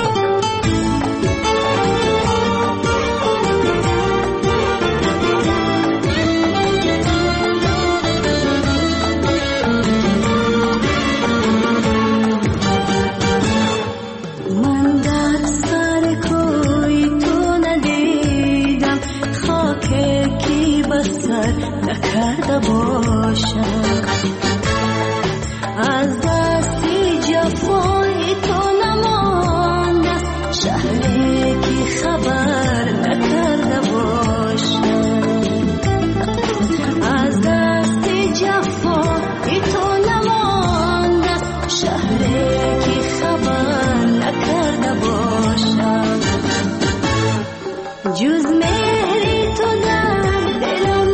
S24: نکرده باشم از دستی جفای تو نمانده شهری که خبر نکرده باشم از دستی جفای تو نمانده شهری که خبر نکرده باشم جز مهری تو در دلم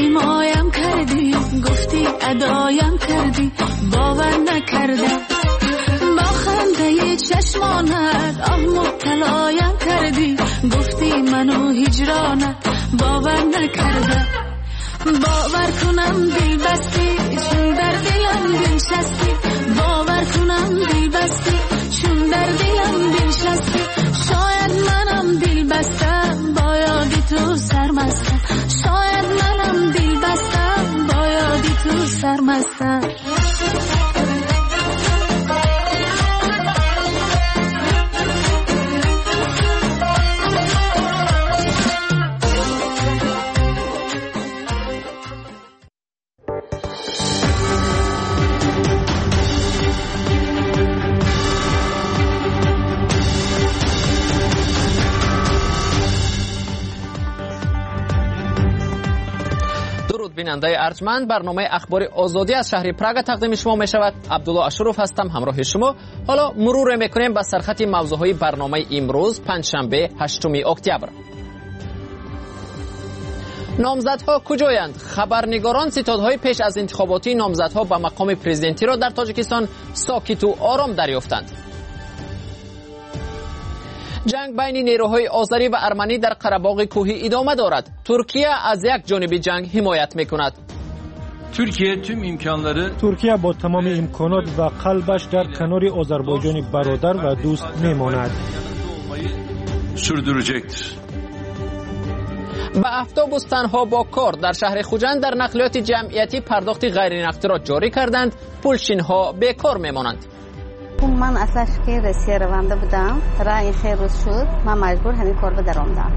S24: ادایم کردی باور نکردم نه باور نکردم باور کنم دل بستی چون در دلم بنشستی باور کنم دل بستی چون در دلم بنشستی شاید منم دل بستم با یادی تو سرمستم شاید منم دل بستم با یادی تو سرمستم
S1: بیننده ارجمند، برنامه اخبار آزادی از شهر پراگ تقدیم شما می شود. عبدالله اشرف هستم همراه شما. حالا مرور میکنیم به سرخط موضوعهای برنامه امروز پنجشنبه 8 اکتبر. نامزدها کجایند؟ خبرنگاران ستادهای پیش از انتخاباتی نامزدها به مقام پرزیدنتی را در تاجیکستان ساکت و آرام دریافتند. جنگ بین نیروهای آذری و ارمنی در قره‌باغ کوهی ادامه دارد. ترکیه از یک جانب جنگ حمایت میکند.
S2: ترکیه با تمام امکانات و قلبش در کنار آذربایجان برادر و دوست میماند.
S1: به اتوبوس تنها با کار در شهر خوجند در نقلیات جمعیتی پرداخت غیر نقدی را جاری کردند. پولشین‌ها بیکار میمانند.
S4: من اصلا که رسیه رونده بودم را این خیر روز شد من مجبور همین کار به درآمدم.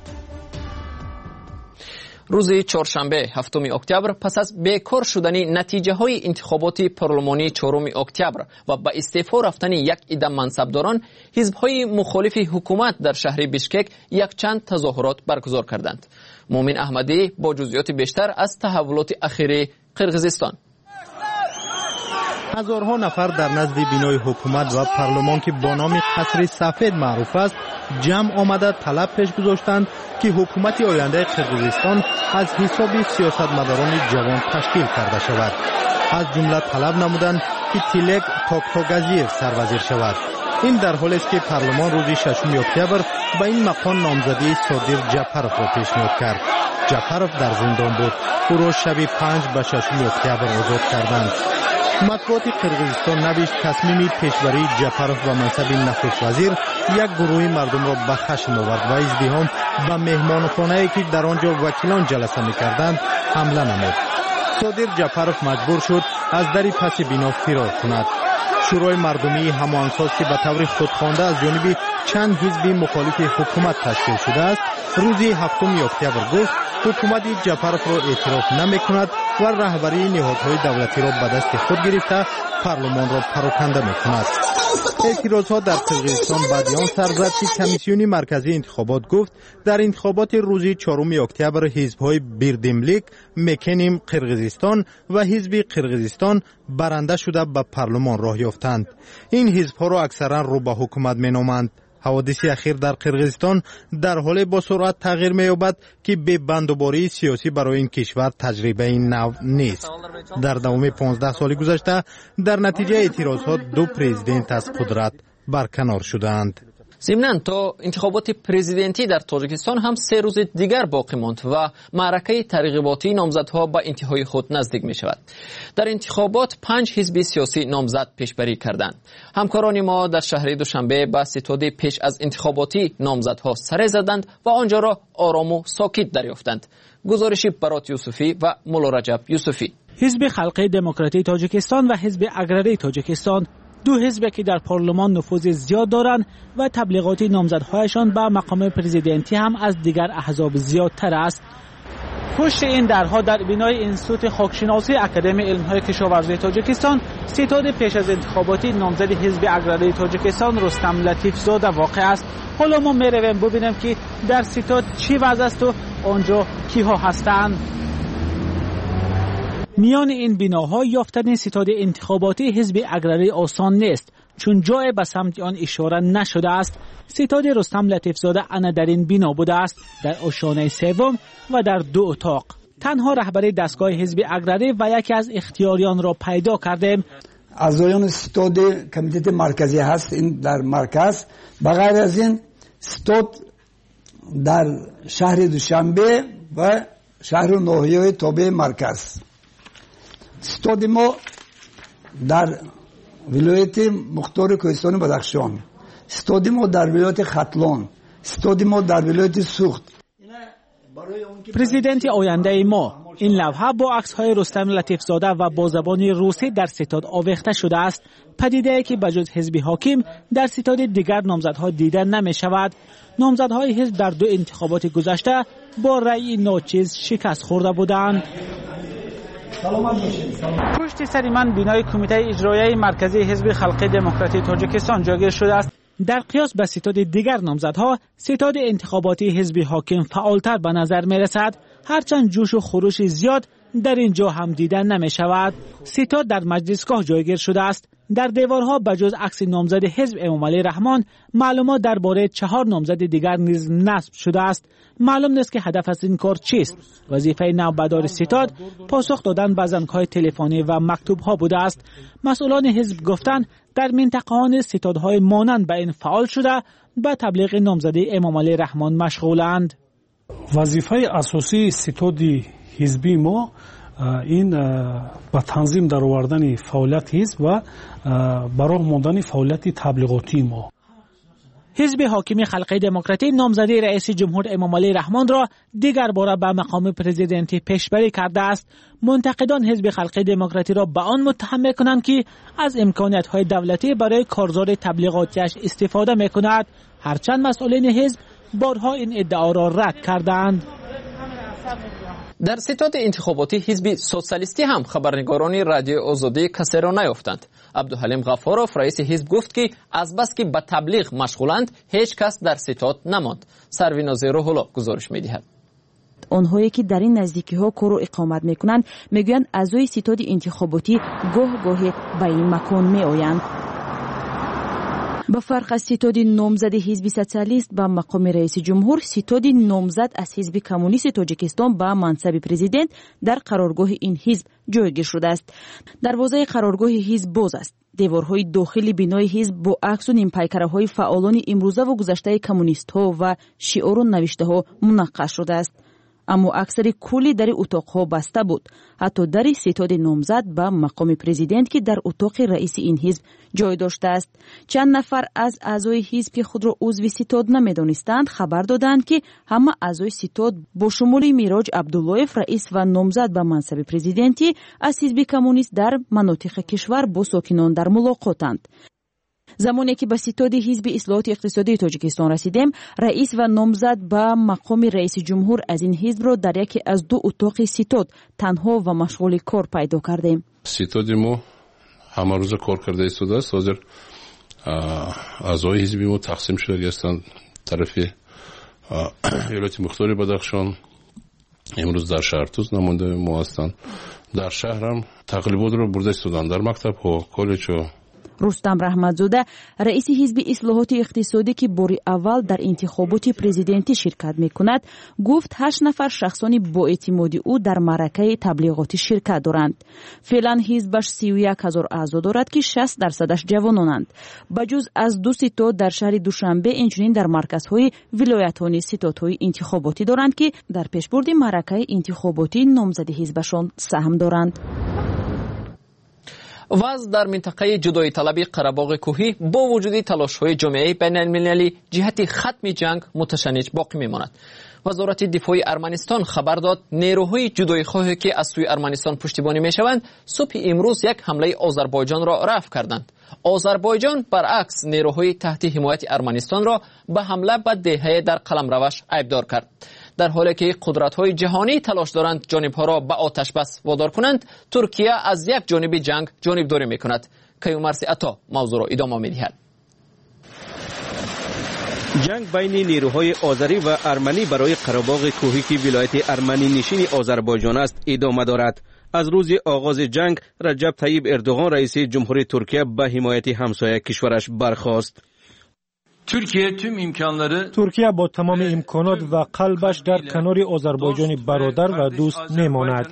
S1: روز چهارشنبه 7 اکتبر پس از بیکار شدن نتیجه های انتخابات پارلمانی 4 اکتبر و به استعفا رفتن یک عده منصبداران، حزب های مخالف حکومت در شهر بیشکک یک چند تظاهرات برگزار کردند. مومن احمدی با جزئیات بیشتر از تحولات اخیر قرقیزستان.
S3: هزارها نفر در نزد بینای حکومت و پارلمان که با نام قصر سفید معروف است جمع آمده طلب پیش گذاشتند که حکومت آینده قرقیزستان از حساب سیاستمداران جوان تشکیل کرده شود. از جمله طلب نمودند که تیلک تاکتاگزیر سروزیر شود. این در حالی است که پارلمان روز 6 اکتبر به این مقام نامزدی صادر جعفرов را پیشنهاد کرد. جعفرov در زندان بود. او را شب 5 به 6 اکتبر آزاد کردند. مطبوعات قرقیزستان نوشت تصمیم پیشبری جعفرov و منصب نخست وزیر یک گروه مردم را به خشم آورد و ازدحام به مهمانخانه‌ای که در آنجا وکیلان جلسه می‌کردند حمله نمود. صادر جعفرov مجبور شد از در پس بنا فرار کند. شورای مردمی هماهنگساز که به طور خودخوانده از جانب چند حزب مخالف حکومت تشکیل شده است، روز 7 اکتبر گفت حکومت جعفرov را اعتراف نمی‌کند و رهبری نهادهای دولتی را به دست خود گرفته پارلمان را پراکنده می‌کند. اعتراضات در قرقیزستان بعد آن سر زد که کمیسیون مرکزی انتخابات گفت در انتخابات روز 4 اکتبر حزب‌های بیردملیک، مکنیم قرقیزستان و حزب قرقیزستان برنده شده به پارلمان راه یافتند. این حزب‌ها را اکثرا رو به حکومت می‌نامند. حوادث اخیر در قرقیزستان در حال با سرعت تغییر می‌یابد که به بندوباری سیاسی برای این کشور تجربه نو نیست. در دوام 15 سال گذشته در نتیجه اعتراضات 2 پرزیدنت از قدرت برکنار شدند.
S1: ضمناً تا انتخابات پرزیدنتی در تاجیکستان هم 3 روز دیگر باقی ماند و معرکه ترغیباتی نامزدها به انتهای خود نزدیک می شود. در انتخابات 5 حزب سیاسی نامزد پیشبری کردند. همکاران ما در شهر دوشنبه به ستاد پیش از انتخاباتی نامزدها سر زدند و آنجا را آرام و ساکت دریافتند. گزارشی برات یوسفی و مولا رجب یوسفی.
S5: حزب خلق دموکراتی تاجیکستان و حزب اگرری تاجیکستان، 2 حزب که در پارلمان نفوذ زیاد دارند و تبلیغات نامزدهایشان به مقام پرزیدنتی هم از دیگر احزاب زیادتر است. پشت این درها در بینای انستیتوت خاکشناسی اکادمی علم‌های کشاورزی تاجیکستان ستاد پیش از انتخاباتی نامزد حزب اگرری تاجیکستان رستم لطیف زاده واقع است. حالا ما میرویم ببینیم که در ستاد چی وضع است و آنجا کیها هستند. میان این بناها یافتن ستاد انتخاباتی حزب اگرری آسان نیست، چون جای به سمت آن اشاره نشده است. ستاد رستم لطیف زاده انا در این بنا بوده است، در آشیانه سوم و در 2 اتاق. تنها رهبری دستگاه حزب اگرری و یکی از اختیاریان را پیدا کردیم.
S6: اعضایان ستاد کمیته مرکزی هست این در مرکز. بغیر از این ستاد در شهر دوشنبه و شهر و ناحیه تابع مرکز. ستاد ما در ولایت مختار کوهستان بدخشان، ستاد ما در ولایت ختلان، ستاد ما در ولایت سوخت.
S5: پرزیدنت آینده ما این لوحه با عکس‌های رستم لطیفزاده و با زبان روسی در ستاد آویخته شده است. پدیده‌ای که بجز حزب حاکم در ستاد دیگر نامزدها دیده نمی شود. نامزدهای حزب در دو انتخابات گذشته با رأی ناچیز شکست خورده بودند. پشت سر من بینای کمیته اجرایی مرکزی حزب خلق دموکراتی تاجیکستان جایگیر شده است. در قیاس به ستاد دیگر نامزدها، ستاد انتخاباتی حزب حاکم فعالتر به نظر می رسد، هرچند جوش و خروش زیاد در اینجا هم دیده نمی شود. ستاد در مجلسگاه جایگیر شده است. در دیوارها بجز عکس نامزد حزب امامعلی رحمان، معلومات درباره 4 نامزد دیگر نیز نصب شده است. معلوم نیست که هدف از این کار چیست. وظیفه نوبدار ستاد پاسخ دادن به زنگ‌های تلفنی و مکتوب‌ها بوده است. مسئولان حزب گفتند در منطقه‌های ستادهای مانند به این فعال شده به تبلیغ نامزدی امامعلی رحمان مشغولند.
S7: وظیفه اساسی ستاد حزبی ما این با تنظیم در آوردن فعالیت حزب و براه ماندن فعالیت تبلیغاتی ما.
S5: حزب حاکم خلق دموکراتی نامزدی رئیس جمهور امامعلی رحمان را دیگر باره به مقام پرزیدنتی پیشبری کرده است. منتقدان حزب خلق دموکراتی را به آن متهم می‌کنند که از امکانات‌های دولتی برای کارزار تبلیغاتیش استفاده می‌کند، هرچند مسئولین حزب بارها این ادعا را رد کردند.
S1: در ستاد انتخاباتی حزب سوسیالیستی هم خبرنگاران رادیو آزادی کسی را نیافتند. عبدالحلیم غفاروف رئیس حزب گفت که از بس که به تبلیغ مشغولند هیچ کس در ستاد نماند. سرویناز روح الله گزارش می‌دهد.
S8: آنهایی که در این نزدیکی ها کار و اقامت میکنند میگویند اعضای ستاد انتخاباتی گاه گاهی به این مکان میآیند. با فرق از ستاد نامزد حزب سوسیالیست به مقام رئیس جمهور، ستاد نامزد از حزب کمونیست تاجیکستان به منصب پرزیدنت در قرارگاه این حزب جایگیر شده است. دروازه قرارگاه حزب باز است. دیوارهای داخلی بینای حزب با عکس و نیمپیکره‌های فعالان امروزه و گذشته کمونیست‌ها و شعار و نوشته‌ها منقش شده است. اما اکثر کلی در اتاقها بسته بود. حتی در ستاد نامزد به مقام پرزیدنت که در اتاق رئیس این حزب جای داشته است. چند نفر از اعضای حزب که خود را عضو ستاد نمی‌دانستند خبر دادند که همه اعضای ستاد با شمول میراج عبداللهیف رئیس و نامزد به منصب پرزیدنتی از حزب کمونیست در مناطق کشور با ساکنان در ملاقاتند. زمانی که به ستاد حزب اصلاحات اقتصادی تاجیکستان رسیدیم، رئیس و نامزد به مقام رئیس جمهور از این حزب را در یکی از 2 اتاق ستاد تنها و مشغول کار پیدا کردیم.
S9: ستاد ما همه روز کار کرده ایستاده است. حاضر اعضای حزب ما تقسیم شده هستند طرف ولایت مختار بدخشان. امروز در شهرتوز نماینده ما هستند. در شهر هم تقریبات را برده ایستادند، در مکتب ها، کالج ها.
S8: رستم رحمتزاده رئیس حزب اصلاحات اقتصادی که بار اول در انتخابات پرزیدنتی شرکت می‌کند گفت 8 نفر شخصانی با اعتماد او در معرکه تبلیغاتی شرکت دارند. فعلا حزبش 31,000 اعضا دارد که 60% جوانانند. بجز از 2 ستاد در شهر دوشنبه اینچنین در مرکزهای ولایت‌های ستادهای انتخاباتی دارند که در پیشبرد معرکه انتخاباتی نامزد حزبشان سهم دارند.
S1: وضع در منطقه جدایی طلبی قره‌باغ کوهی با وجود تلاش‌های جامعه بین‌المللی جهت ختم جنگ متشنج باقی می‌ماند. وزارت دفاع ارمنستان خبر داد نیروهای جدایی‌خواهی که از سوی ارمنستان پشتیبانی می‌شوند صبح امروز یک حمله آذربایجان را رفع کردند. آذربایجان برعکس نیروهای تحت حمایت ارمنستان را به حمله به دهه در قلمروش عیبدار کرد. در حالی که قدرت‌های جهانی تلاش دارند جانب‌ها را به آتش بس وادار کنند، ترکیه از یک جانب جنگ جانبداری می‌کند. کیومرث عطا موضوع را ادامه می‌دهد.
S10: جنگ بین نیروهای آذری و ارمنی برای قره‌باغ کوهی که ولایت ارمنی نشین آذربایجان است ادامه دارد. از روز آغاز جنگ رجب طیب اردوغان رئیس جمهوری ترکیه به حمایت همسایه کشورش برخاست.
S2: ترکیه با تمام امکانات و قلبش در کنار آذربایجان برادر و دوست میماند.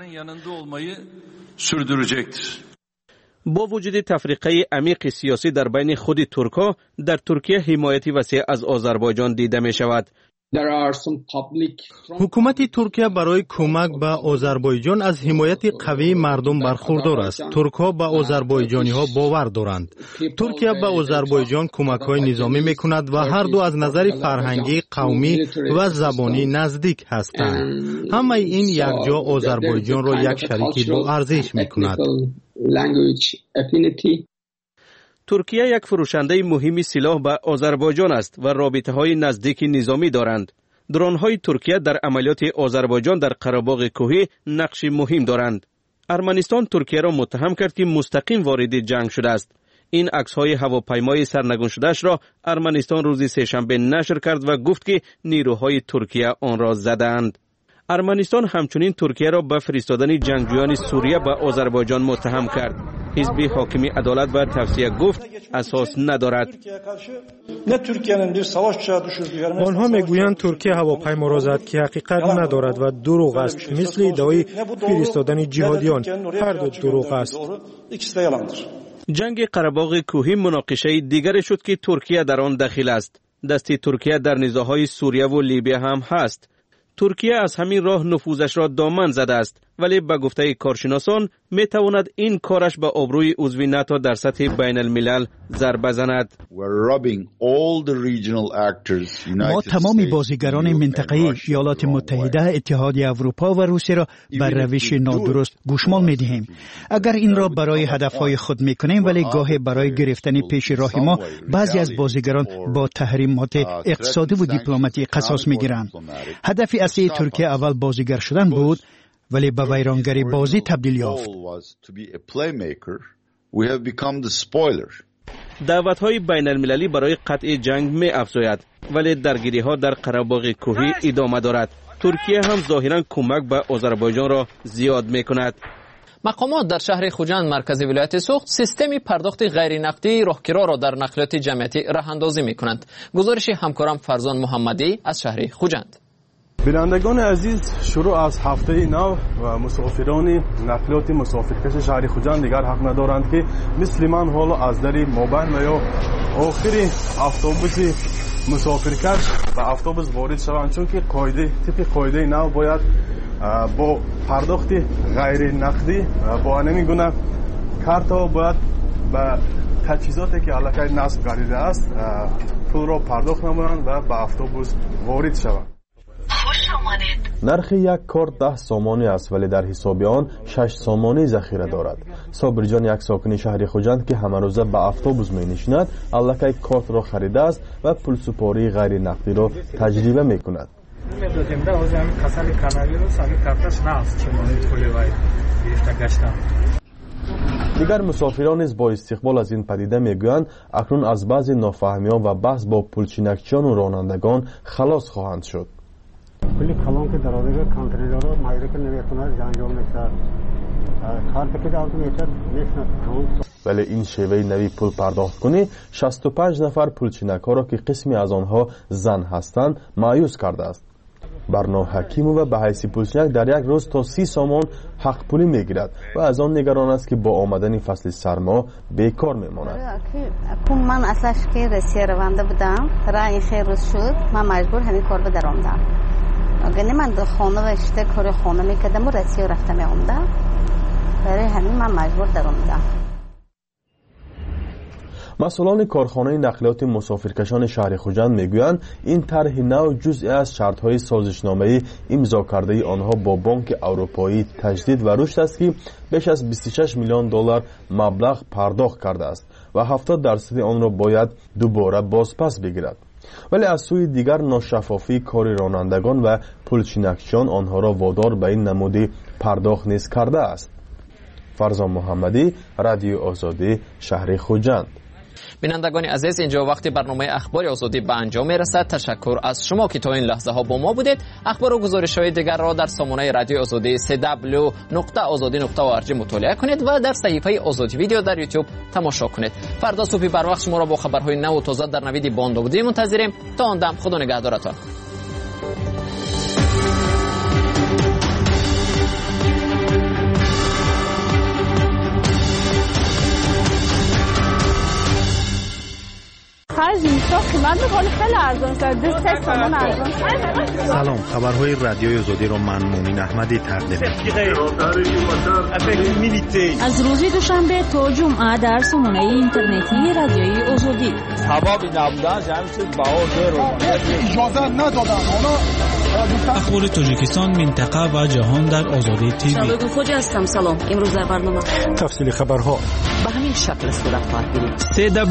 S10: با وجود تفریقه عمیق سیاسی در بین خود ترک‌ها، در ترکیه حمایت وسیع از آذربایجان دیده می شود.
S2: حکومت ترکیه برای کمک به آذربایجان از حمایت قوی مردم برخوردار است. ترک‌ها به آذربایجانی‌ها باور دارند. ترکیه به آذربایجان کمک‌های نظامی می‌کند و هر دو از نظر فرهنگی، قومی و زبانی نزدیک هستند. همه این یکجا آذربایجان را یک شریک با ارزش می‌کند.
S10: ترکیه یک فروشنده مهمی سلاح به آذربایجان است و رابطه‌های نزدیک نظامی دارند. درون‌های ترکیه در عملیات آذربایجان در قره‌باغ کوهی نقش مهم دارند. ارمنستان ترکیه را متهم کرد که مستقیم وارد جنگ شده است. این عکس‌های هواپیمای سرنگون شده‌اش را ارمنستان روز سه‌شنبه نشر کرد و گفت که نیروهای ترکیه آن را زدند. ارمنستان همچنین ترکیه را به فرستادن جنگجویان سوریه به آذربایجان متهم کرد. حزب حاکمی عدالت و توسعه گفت اساس ندارد.
S2: آنها میگویند ترکیه هواپیما را زد که حقیقت ندارد و دروغ است. مثل ادعای فرستادن جهادیان، هر دو دروغ است.
S10: جنگ قره‌باغ کوهی مناقشه دیگر شد که ترکیه در آن دخیل است. دست ترکیه در نزاع‌های سوریه و لیبی هم هست. ترکیه از همین راه نفوذش را دامن زده است، ولی به گفته کارشناسان می تواند این کارش به آبروی عضو ناتو در سطح بین الملل ضربه زند.
S11: ما تمام بازیگران منطقه‌ای ایالات متحده، اتحادیه اروپا و روسیه را بر روش نادرست گوشمال می دهیم. اگر این را برای هدفهای خود می کنیم، ولی گاهی برای گرفتن پیش راه ما بعضی از بازیگران با تحریمات اقتصادی و دیپلماتی قصاص می گیرند. هدف اصلی ترکیه اول بازیگر شدن بود، ولی به ویرانگری بازی تبدیل یافت.
S10: دعوت‌های بین المللی برای قطع جنگ می افزاید، ولی درگیری‌ها در قره‌باغ کوهی ادامه دارد. ترکیه هم ظاهراً کمک به آذربایجان را زیاد می کند.
S1: مقامات در شهر خوجند مرکز ولایت سوخت سیستم پرداخت غیر نقدی راهگیرا را در نقلیات جمعیتی راه اندازی می کنند. گزارش همکارم فرزان محمدی از شهر خوجند.
S19: بینندگان عزیز، شروع از هفته نو و مسافران نقلیات مسافرکش شهر خوجند دیگر حق ندارند که مثل من حالا از در مابین و یا آخری اتوبوس مسافرکش به اتوبوس وارد شوند، چون که قاعده نو باید با پرداخت غیر نقدی با همین گونه کارت باید به تجهیزاتی که علاقه نصب گردیده است پول را پرداخت نمایند و به اتوبوس وارد شوند.
S20: نرخ یک کارت 10 سامانی است، ولی در حساب آن 6 سامانی ذخیره دارد. صابر جان یک ساکن شهر خوجند که همه روزه به اتوبوس می نشیند، علاقه کارت را خریده است و پول سپاری غیر نقدی را تجربه می کند. دیگر مسافران نیز با استقبال از این پدیده میگویند اکنون از بعضی نافهمی‌ها و بحث با پولچینکچیان و رانندگان خلاص خواهند شد.
S21: کلی کلان که درآمده کانتینر رو مایره که نمی‌کنه جنجال می‌سازد. کارت که دارم می‌چد نیست.
S20: ولی این شیوه نوی پول پرداخت کنی 65 نفر پولچینک‌ها را که قسمی از آنها زن هستند مایوس کرده است. برنا حکیم و به حیث پولچینک در یک روز تا 30 سامان حق پولی میگیرد و از آن نگران است که با آمدن فصل سرما بیکار میماند.
S4: من اصلاش که رسیه رونده بودم، رای خیر روز شد، من مجبور همین کار رو درآمدم. اگر من در خانه و اشته کار خانه میکردم و رسیه رفته میامدم، برای همین من مجبور درآمدم.
S20: مسئولان کارخانه نقلیات مسافرکشان شهر خوجند میگویند این طرح نو جزئی از شرط‌های سازشنامه امضا کرده آنها با بانک اروپایی تجدید و رشد است که بیش از 26 میلیون دلار مبلغ پرداخت کرده است و 70% آن را باید دوباره بازپس بگیرد. ولی از سوی دیگر ناشفافی کار رانندگان و پولچینکچیان آنها را وادار به این نمودی پرداخت نیز کرده است. فرزان محمدی، رادیو آزادی، شهر خوجند.
S1: بینندگان عزیز، اینجا وقتی برنامه اخبار آزادی به انجام میرسد. تشکر از شما که تا این لحظه ها با ما بودید. اخبار و گزارش های دیگر را در سامانه رادیو آزادی www.azadi.org مطالعه کنید و در صفحه آزادی ویدیو در یوتیوب تماشا کنید. فردا صبح بر وقت شما را با خبرهای نو و تازه در نوید باند بودیم منتظریم. تا آن دم خدا نگهدارتان.
S12: خرج میشه قیمت میکنه خیلی ارزان شد 2 تومن ارزان.
S13: سلام، خبرهای رادیوی آزادی را من مؤمن احمدی تقدیم می‌کنم.
S8: از روز دوشنبه تا جمعه در سامانه اینترنتی رادیوی آزادی.
S14: سبب نبودن همین چیز بهار اجازه ندادن.
S5: اخبار تاجیکستان، منطقه و جهان در آزادی تیوی.
S22: شباب خوش هستم. سلام. امروز در برنامه
S2: تفصیل خبرها
S22: به همین شکل صورت خواهد گرفت.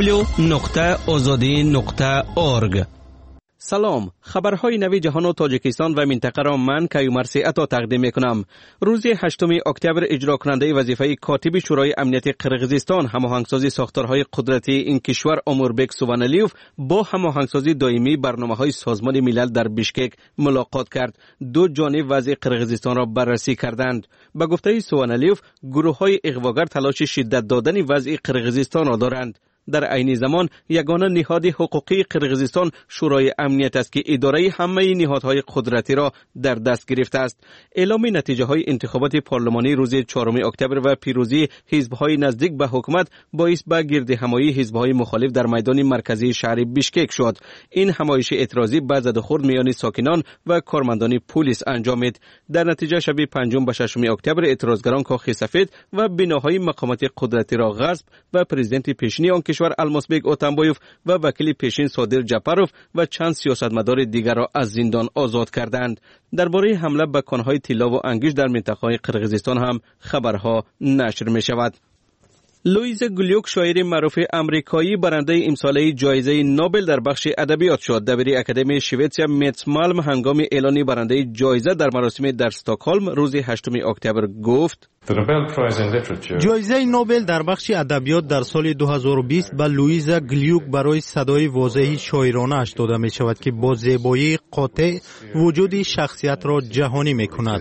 S10: www.azadi.org. سلام، خبرهای نوی جهان و تاجیکستان و منطقه را من کیومرثی عطا تقدیم میکنم. روز 8 اکتبر اجرا کننده وظیفه کاتب شورای امنیت قرقیزستان هماهنگسازی ساختارهای قدرتی این کشور اموربک سوانلیوف با هماهنگسازی دائمی برنامه‌های سازمان ملل در بیشکک ملاقات کرد. دو جانب وضع قرقیزستان را بررسی کردند. به گفته سوانلیوف، گروه‌های اغواگر تلاش شدت دادن وضع قرقیزستان را دارند. در عین زمان یگانه نهاد حقوقی قرقیزستان شورای امنیت است که اداره همه نهادهای قدرتی را در دست گرفته است. اعلام نتیجه های انتخابات پارلمانی روز 4 اکتبر و پیروزی حزب‌های نزدیک به حکومت باعث به گردهمایی حزب‌های مخالف در میدان مرکزی شهر بیشکک شد. این همایش اعتراضی با زدوخورد میان ساکنان و کارمندان پلیس انجامید. در نتیجه شب 5 و 6 اکتبر اعتراضگران کاخ سفید و بناهای مقامات قدرتی را غصب و پرزیدنت پیشینی آن کشور الماسبک اوتانبایوف و وکیل پیشین صادر جپاروف و چند سیاستمدار دیگر را از زندان آزاد کردند. درباره حمله به کانهای طلا و انگیش در منطقه قرقیزستان هم خبرها نشر می شود. لوئیز گلیوک، شاعر معروف امریکایی برنده امساله جایزه نوبل در بخش ادبیات شد. دبیر اکادمی شویتسیا متس مالم هنگام اعلان برنده جایزه در مراسم در استکهلم روز 8 اکتبر گفت:
S13: جایزه نوبل در بخش ادبیات در سال 2020 به لوئیز گلیوک برای صدای واضح شاعرانه اش داده می شود که با زیبایی قاطع وجود شخصیت را جهانی می کند.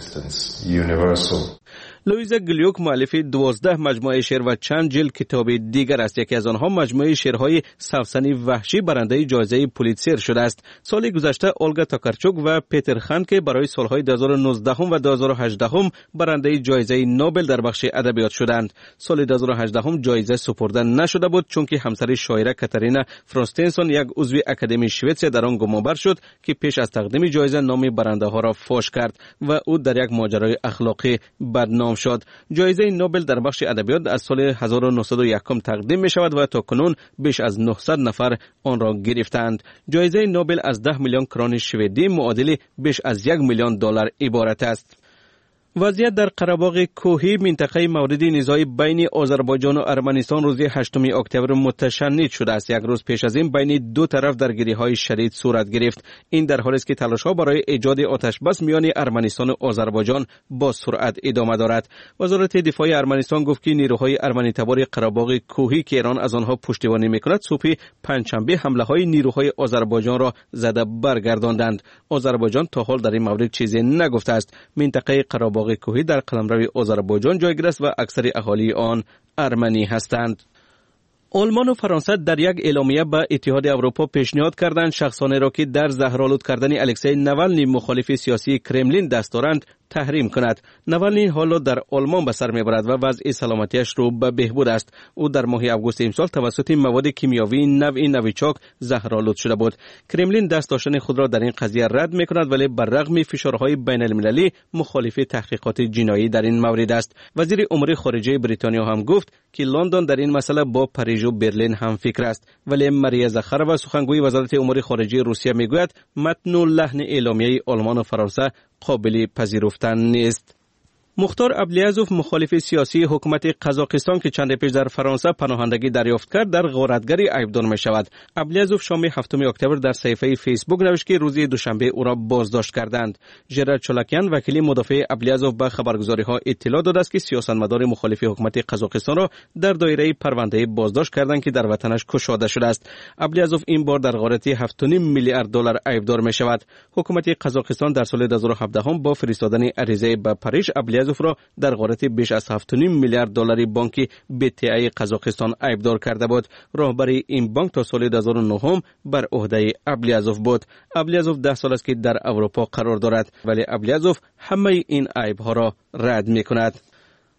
S10: لوئیز گلیوک مؤلف 12 مجموعه شعر و چند جلد کتاب دیگر است. یکی از آنها مجموعه شعرهای سوسنی وحشی برنده جایزه پولیتزر شده است. سال گذشته اولگا تاکارچوک و پیتر خان که برای سالهای 2019 و 2018 برنده جایزه نوبل در بخش ادبیات شدند. سال 2018 جایزه سپرده نشده بود چون که همسر شاعره کاترینا فروستنسون یک عضو اکادمی شویتسیا در آن گمانبر شد که پیش از تقدیم جایزه نام برنده ها را فاش کرد و او در یک ماجرای اخلاقی بدنام شد. جایزه نوبل در بخش ادبیات از سال 1901 تقدیم می شود و تا کنون بیش از 900 نفر آن را گرفتند. جایزه نوبل از 10 میلیون کرون شوئدی معادل بیش از 1 میلیون دلار عبارت است. وضعیت در قره‌باغ کوهی، منطقه مورد نزاع بین آذربایجان و ارمنستان، روز 8 اکتبر متشنج شده است. یک روز پیش از این بین دو طرف درگیری‌های شدید صورت گرفت. این در حالی است که تلاش‌ها برای ایجاد آتش بس میان ارمنستان و آذربایجان با سرعت ادامه دارد. وزارت دفاع ارمنستان گفت که نیروهای ارمنی تبار قره‌باغ کوهی که ایران از آنها پشتیبانی می‌کند، صبح پنجشنبه حمله‌های نیروهای آذربایجان را زده برگرداندند. آذربایجان تا حال در این مورد چیزی نگفته است. منطقه قره‌باغ کوهی در قلمرو آذربایجان جایگیر است و اکثر اهالی آن ارمنی هستند. آلمان و فرانسه در یک اعلامیه به اتحاد اروپا پیشنهاد کردند شخصانی را که در زهرآلود کردن الکسی ناوالنی مخالف سیاسی کرملین دست دارند تحریم کند. ناوالنی حالا در آلمان به سر میبرد و وضع سلامتیش رو به بهبود است. او در ماه آگوست امسال توسط مواد کیمیاوی نوعی نویچاک زهرآلود شده بود. کرملین دست داشتن خود را در این قضیه رد میکند ولی بر رغم فشارهای بین المللی مخالف تحقیقات جنایی در این مورد است. وزیر امور خارجه بریتانیا هم گفت که لندن در این مسئله با پاریس و برلین هم فکر است. ولی ماریا زخارova سخنگوی وزارت امور خارجه روسیه میگوید متن و لحن اعلامیه آلمان و فرانسه قابل پذیرفتن نیست. مختار عبدلیزوف، مخالف سیاسی حکومت قزاقستان که چند پیش در فرانسه پناهندگی دریافت کرد، در غارتگری ایبدار می شود. عبدلیزوف شام 7 اکتبر در صفحه فیسبوک نوشت که روز دوشنبه او را بازداشت کردند. ژرار چولاکیان، وکیل مدافع عبدلیزوف، به خبرگزاری‌ها اطلاع داده است که سیاستمدار مخالف حکومت قزاقستان را در دایره پرونده بازداشت کردند که در وطنش کشاده شده است. عبدلیزوف این بار در غارت 7.5 میلیارد دلار ایبدار می شود. حکومت قزاقستان در سال 2017 با فرستادن عریضه به پاریس عبدلیزوف را در غارت بیش از 7.5 میلیارد دلاری بانک BTA قزاقستان ایبدار کرده بود. راهبری این بانک تا سال 2009 بر عهده عبدلیزوف بود. عبدلیزوف 10 سال است که در اروپا قرار دارد ولی عبدلیزوف همه این عیب‌ها را رد می‌کند.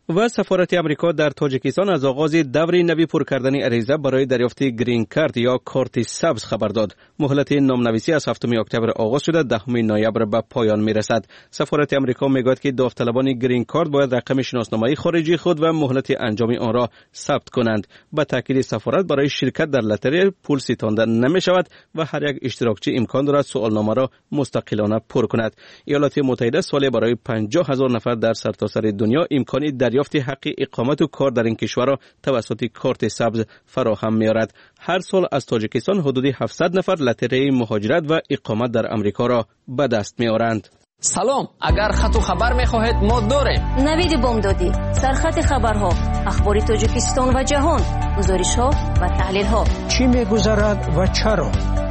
S10: و سفارت امریکا در تاجیکستان از آغاز دور نوی پر کردن عریضه برای دریافت گرین کارت یا کارت سبز خبر داد. مهلت نامنویسی از 7 اکتبر آغاز شده 10 نوامبر به پایان میرسد. سفارت امریکا میگوید که داوطلبان گرین کارت باید رقم شناسنامه خارجی خود و مهلت انجام آن را ثبت کنند. با تاکید سفارت برای شرکت در لاتاری پول ستانده نمی شود و هر یک اشتراکچی امکان دارد سوالنامه را مستقلانه پر کند. ایالات متحده سالی برای 50,000 نفر در سرتاسر دنیا امکانی دریافت حق اقامت و کار در این کشور را توسط کارت سبز فراهم می‌آورد. هر سال از تاجیکستان حدود 700 نفر لاتاری مهاجرت و اقامت در امریکا را به دست می‌آورند.
S1: سلام، اگر خط و خبر می‌خواهید ما داریم.
S22: نوید بامدادی، سرخط خبرها، اخبار تاجیکستان و جهان، گزارش‌ها و تحلیل‌ها.
S15: چی می‌گذرد و چرا؟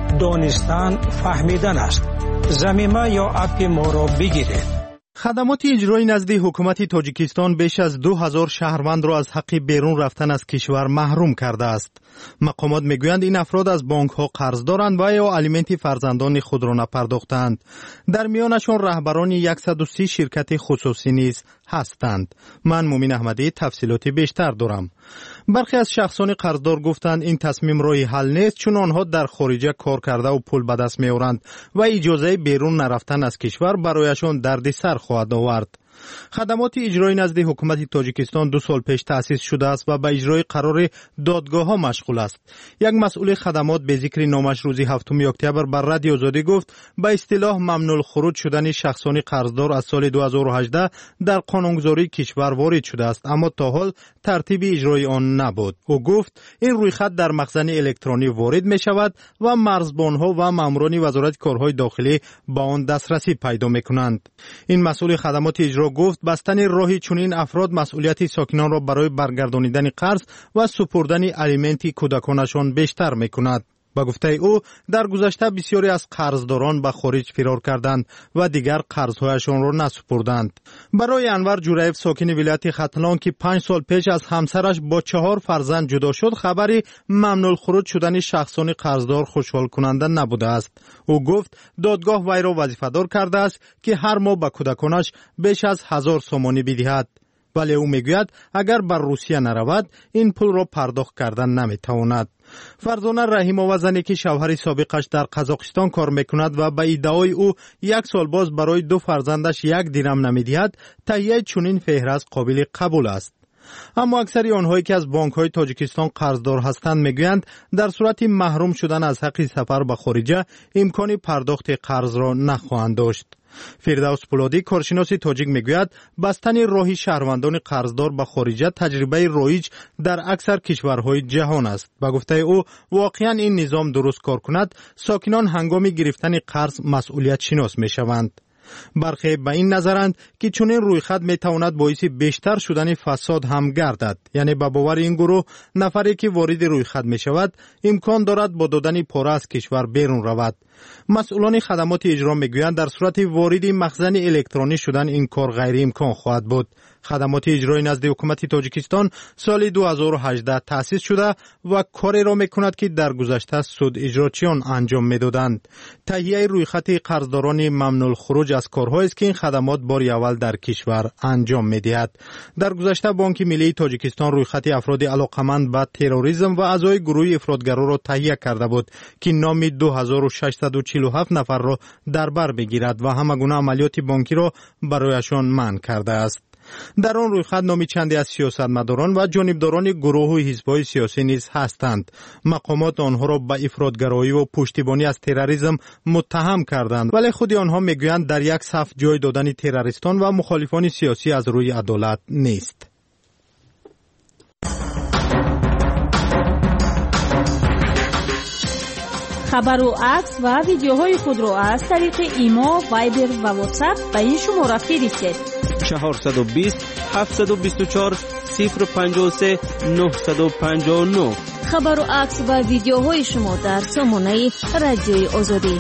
S15: دانستن فهمیدن است. ضمیمه یا اپ ما را بگیرید.
S13: خدمات اجرایی نزد حکومت تاجیکستان بیش از 2000 شهروند را از حق بیرون رفتن از کشور محروم کرده است. مقامات میگویند این افراد از بانک ها قرض دارند و یا الیمنت فرزندان خود را نپرداختند. در میانشان رهبران 130 شرکت خصوصی نیز هستند. من مومین احمدی تفصیلات بیشتر دارم. برخی از شخصان قرضدار گفتند این تصمیم راهی حل نیست، چون آنها در خارج کار کرده و پول به دست می‌آورند و اجازه بیرون نرفتن از کشور برایشان دردسر خواهد آورد. خدمات اجرایی نزد حکومت تاجیکستان 2 سال پیش تأسیس شده است و به اجرای قرار دادگاه ها مشغول است. یک مسئول خدمات به ذکر نامش روز 7 اکتبر بر رادیو آزادی گفت به اصطلاح ممنوع الخروج شدن شخصان قرضدار از سال 2018 در قانونگذاری کشور وارد شده است، اما تا حال ترتیب اجرای آن نبود. او گفت این رویخط در مخزن الکترونی وارد می شود و مرزبان ها و ماموران وزارت کارهای داخلی با آن دسترسی پیدا می کنند. این مسئول خدمات اجرایی گفت بستن راهی چنین افراد مسئولیت ساکنان را برای برگردانیدن قرض و سپردن الیمنت کودکانشان بیشتر میکند. با گفته او در گذشته بسیاری از قرضداران به خارج فرار کردند و دیگر قرضهایشان را نسپردند. برای انور جوریف ساکن ولایت ختلان که 5 سال پیش از همسرش با 4 فرزند جدا شد، خبری ممنوع الخروج شدن شخصان قرضدار خوشحال کننده نبوده است. او گفت دادگاه وی را وظیفه‌دار کرده است که هر ماه به کودکانش بیش از 1000 سومانی بدهد. ولی او میگوید اگر بر روسیه نرود این پول را پرداخت کردن نمیتواند. فرزانه رحیم‌آوا زنی که شوهر سابقش در قزاقستان کار میکند و به ادعای او 1 سال باز برای 2 فرزندش 1 درم نمیدهد، تهیه چنین فهرست قابل قبول است. اما اکثر آنهایی که از بانک‌های تاجیکستان قرضدار هستند میگویند در صورت محروم شدن از حق سفر به خارج امکان پرداخت قرض را نخواهند داشت. فردوس پولادی کارشناس تاجیک میگوید بستن راهی شهروندان قرضدار به خارج تجربه رایج در اکثر کشورهای جهان است. با گفته او واقعا این نظام درست کار کند ساکنان هنگام گرفتن قرض مسئولیت شناس میشوند. برخی به این نظرند که چنین رویخط میتواند باعث بیشتر شدن فساد هم گردد. یعنی به باور این گروه نفری که وارد رویخط می شود امکان دارد با دادن پاره از کشور بیرون رود. مسئولان خدمات اجرا میگویند در صورت وارد مخزن الکترونی شدن این کار غیر امکان خواهد بود. خدمات اجرایی نزد حکومت تاجیکستان سال 2018 تأسیس شده و کاری را میکند که در گذشته سود اجراچیان انجام میدادند. تهیه رویخط قرضداران ممنوع الخروج از کارهایی است که این خدمات بار اول در کشور انجام میدهد. در گذشته بانک ملی تاجیکستان رویخط افراد علاقمند به تروریسم و اعضای گروه افراطگرا را تهیه کرده بود که نام 2647 نفر را در بر بگیرد و همگونه عملیات بانکی را برایشان منع کرده است. در آن رویخط نام چندی از سیاستمداران و جانبداران گروه و حزب‌های سیاسی نیز هستند. مقامات آنها را به افراطگرایی و پشتیبانی از تروریسم متهم کردند، ولی خود آنها میگویند در یک صف جای دادن تروریستان و مخالفان سیاسی از روی عدالت نیست.
S12: خبر و عکس و ویدیوهای خود را از طریق ایما، وایبر و واتساپ به این شماره فرستید.
S10: 420 724 053 959.
S22: خبر و عکس و ویدیوهای شما در سامانه رادیوی آزادی.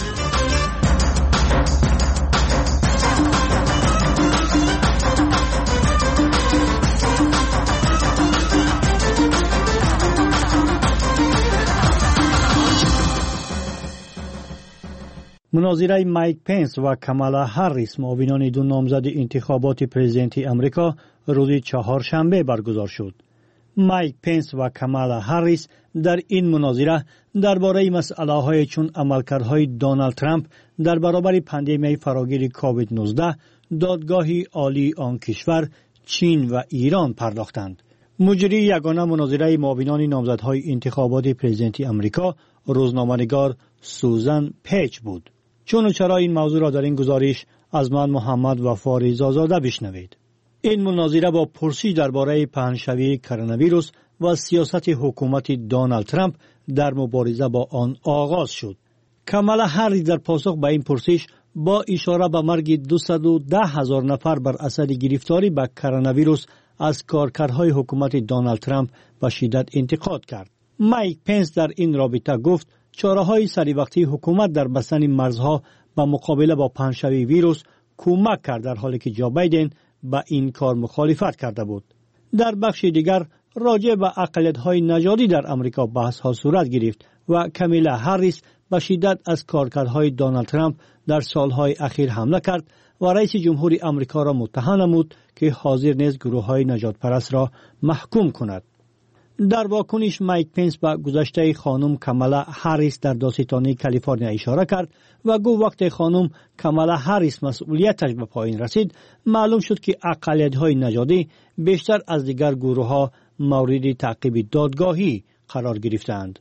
S11: مناظره مایک پنس و کامالا هاریس معاونان 2 نامزد انتخابات پرزیدنتی امریکا روز چهارشنبه برگزار شد. مایک پنس و کامالا هریس در این مناظره درباره مسئله‌های چون عملکردهای دونالد ترامپ در برابر پاندمی فراگیر کووید 19 دادگاه عالی آن کشور، چین و ایران پرداختند. مجری یگانه مناظره معاونان نامزدهای انتخابات پرزیدنتی آمریکا روزنامه‌نگار سوزان پیچ بود. چون و چرا این موضوع را در این گزارش از من محمد وفا رضازاده بشنوید. این مناظره با پرسش درباره پهنشوی کرونا ویروس و سیاست حکومت دونالد ترامپ در مبارزه با آن آغاز شد. کامالا هریس در پاسخ به این پرسش با اشاره به مرگ 210,000 نفر بر اثر گرفتاری به کرونا ویروس از کارکردهای حکومت دونالد ترامپ به شدت انتقاد کرد. مایک پنس در این رابطه گفت چاره‌های سریع حکومت در بستن مرزها به مقابله با پهنشوی ویروس کمک کرد، در حالی که جو بایدن با این کار مخالفت کرده بود. در بخش دیگر راجع به اقلیت‌های نژادی در آمریکا بحث‌ها صورت گرفت و کامالا هریس به شدت از کارکردهای دونالد ترامپ در سالهای اخیر حمله کرد و رئیس جمهوری آمریکا را متهم نمود که حاضر نیست گروه‌های نجات پرست را محکوم کند. در واکنش مایک پنس به گذشته خانم کامالا هریس در دادستانی کالیفرنیا اشاره کرد و گفت وقتی خانم کامالا هریس مسئولیتش به پایین رسید، معلوم شد که اقلیت‌های نژادی بیشتر از دیگر گروه‌ها مورد تعقیب دادگاهی قرار گرفتند.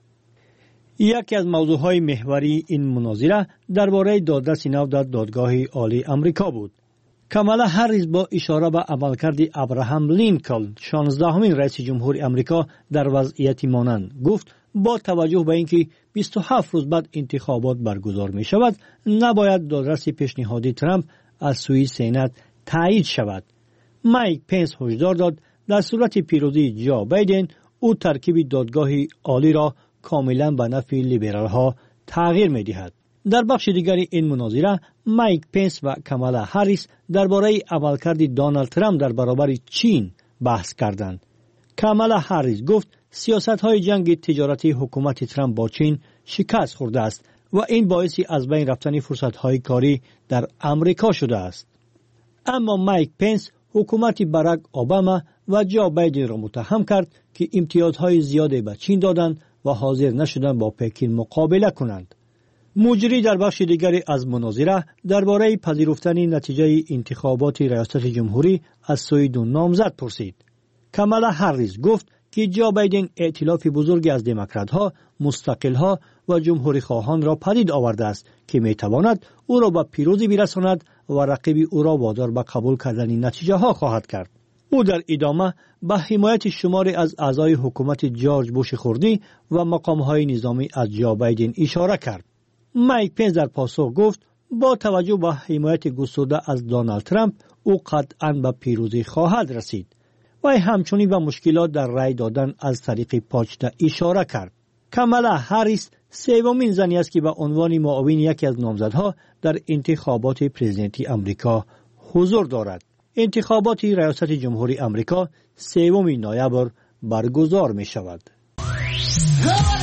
S11: یکی از موضوعهای محوری این مناظره درباره دادرس نو در دادگاه عالی آمریکا بود. کامالا هریس با اشاره به عملکرد ابراهام لینکلن 16مین رئیس جمهور آمریکا در وضعیتی مانند گفت با توجه به اینکه 27 روز بعد انتخابات برگزار می شود، نباید دادرس پیشنهادی ترامپ از سوی سنات تایید شود. مایک پنس هشدار داد در صورت پیروزی جو بایدن او ترکیب دادگاه عالی را کاملا به نفع لیبرال ها تغییر می دهد. در بخش دیگری این مناظره مایک پنس و کامالا هریس درباره عملکرد دونالد ترامپ در برابر چین بحث کردند. کامالا هریس گفت سیاست‌های جنگ تجارتی حکومت ترامپ با چین شکست خورده است و این باعث از بین رفتن فرصت‌های کاری در آمریکا شده است. اما مایک پنس حکومت باراک اوباما و جو بایدن را متهم کرد که امتیازهای زیادی به چین دادند و حاضر نشدند با پکین مقابله کنند. مجری در بخش دیگری از مناظره درباره پذیرفتن نتیجه انتخابات ریاست جمهوری از سوی دو نامزد پرسید. کامالا هریس گفت که جو بایدن ائتلاف بزرگی از دموکرات‌ها، مستقل‌ها و جمهوری خواهان را پدید آورده است که می‌تواند او را به پیروزی برساند و رقیب او را وادار به قبول کردن نتیجه ها خواهد کرد. او در ادامه به حمایت شماری از اعضای حکومت جورج بوش خردی و مقام‌های نظامی از جو بایدن اشاره کرد. مایک پنس در پاسخ گفت با توجه به حمایت گسترده از دونالد ترامپ او قطعاً به پیروزی خواهد رسید و همچنین به مشکلات در رای دادن از طریق پاچتا اشاره کرد. کامالا هریس سومین زنی است که به عنوان معاون یکی از نامزدها در انتخابات پرزیدنتی آمریکا حضور دارد. انتخابات ریاست جمهوری آمریکا 3 نوامبر برگزار می شود.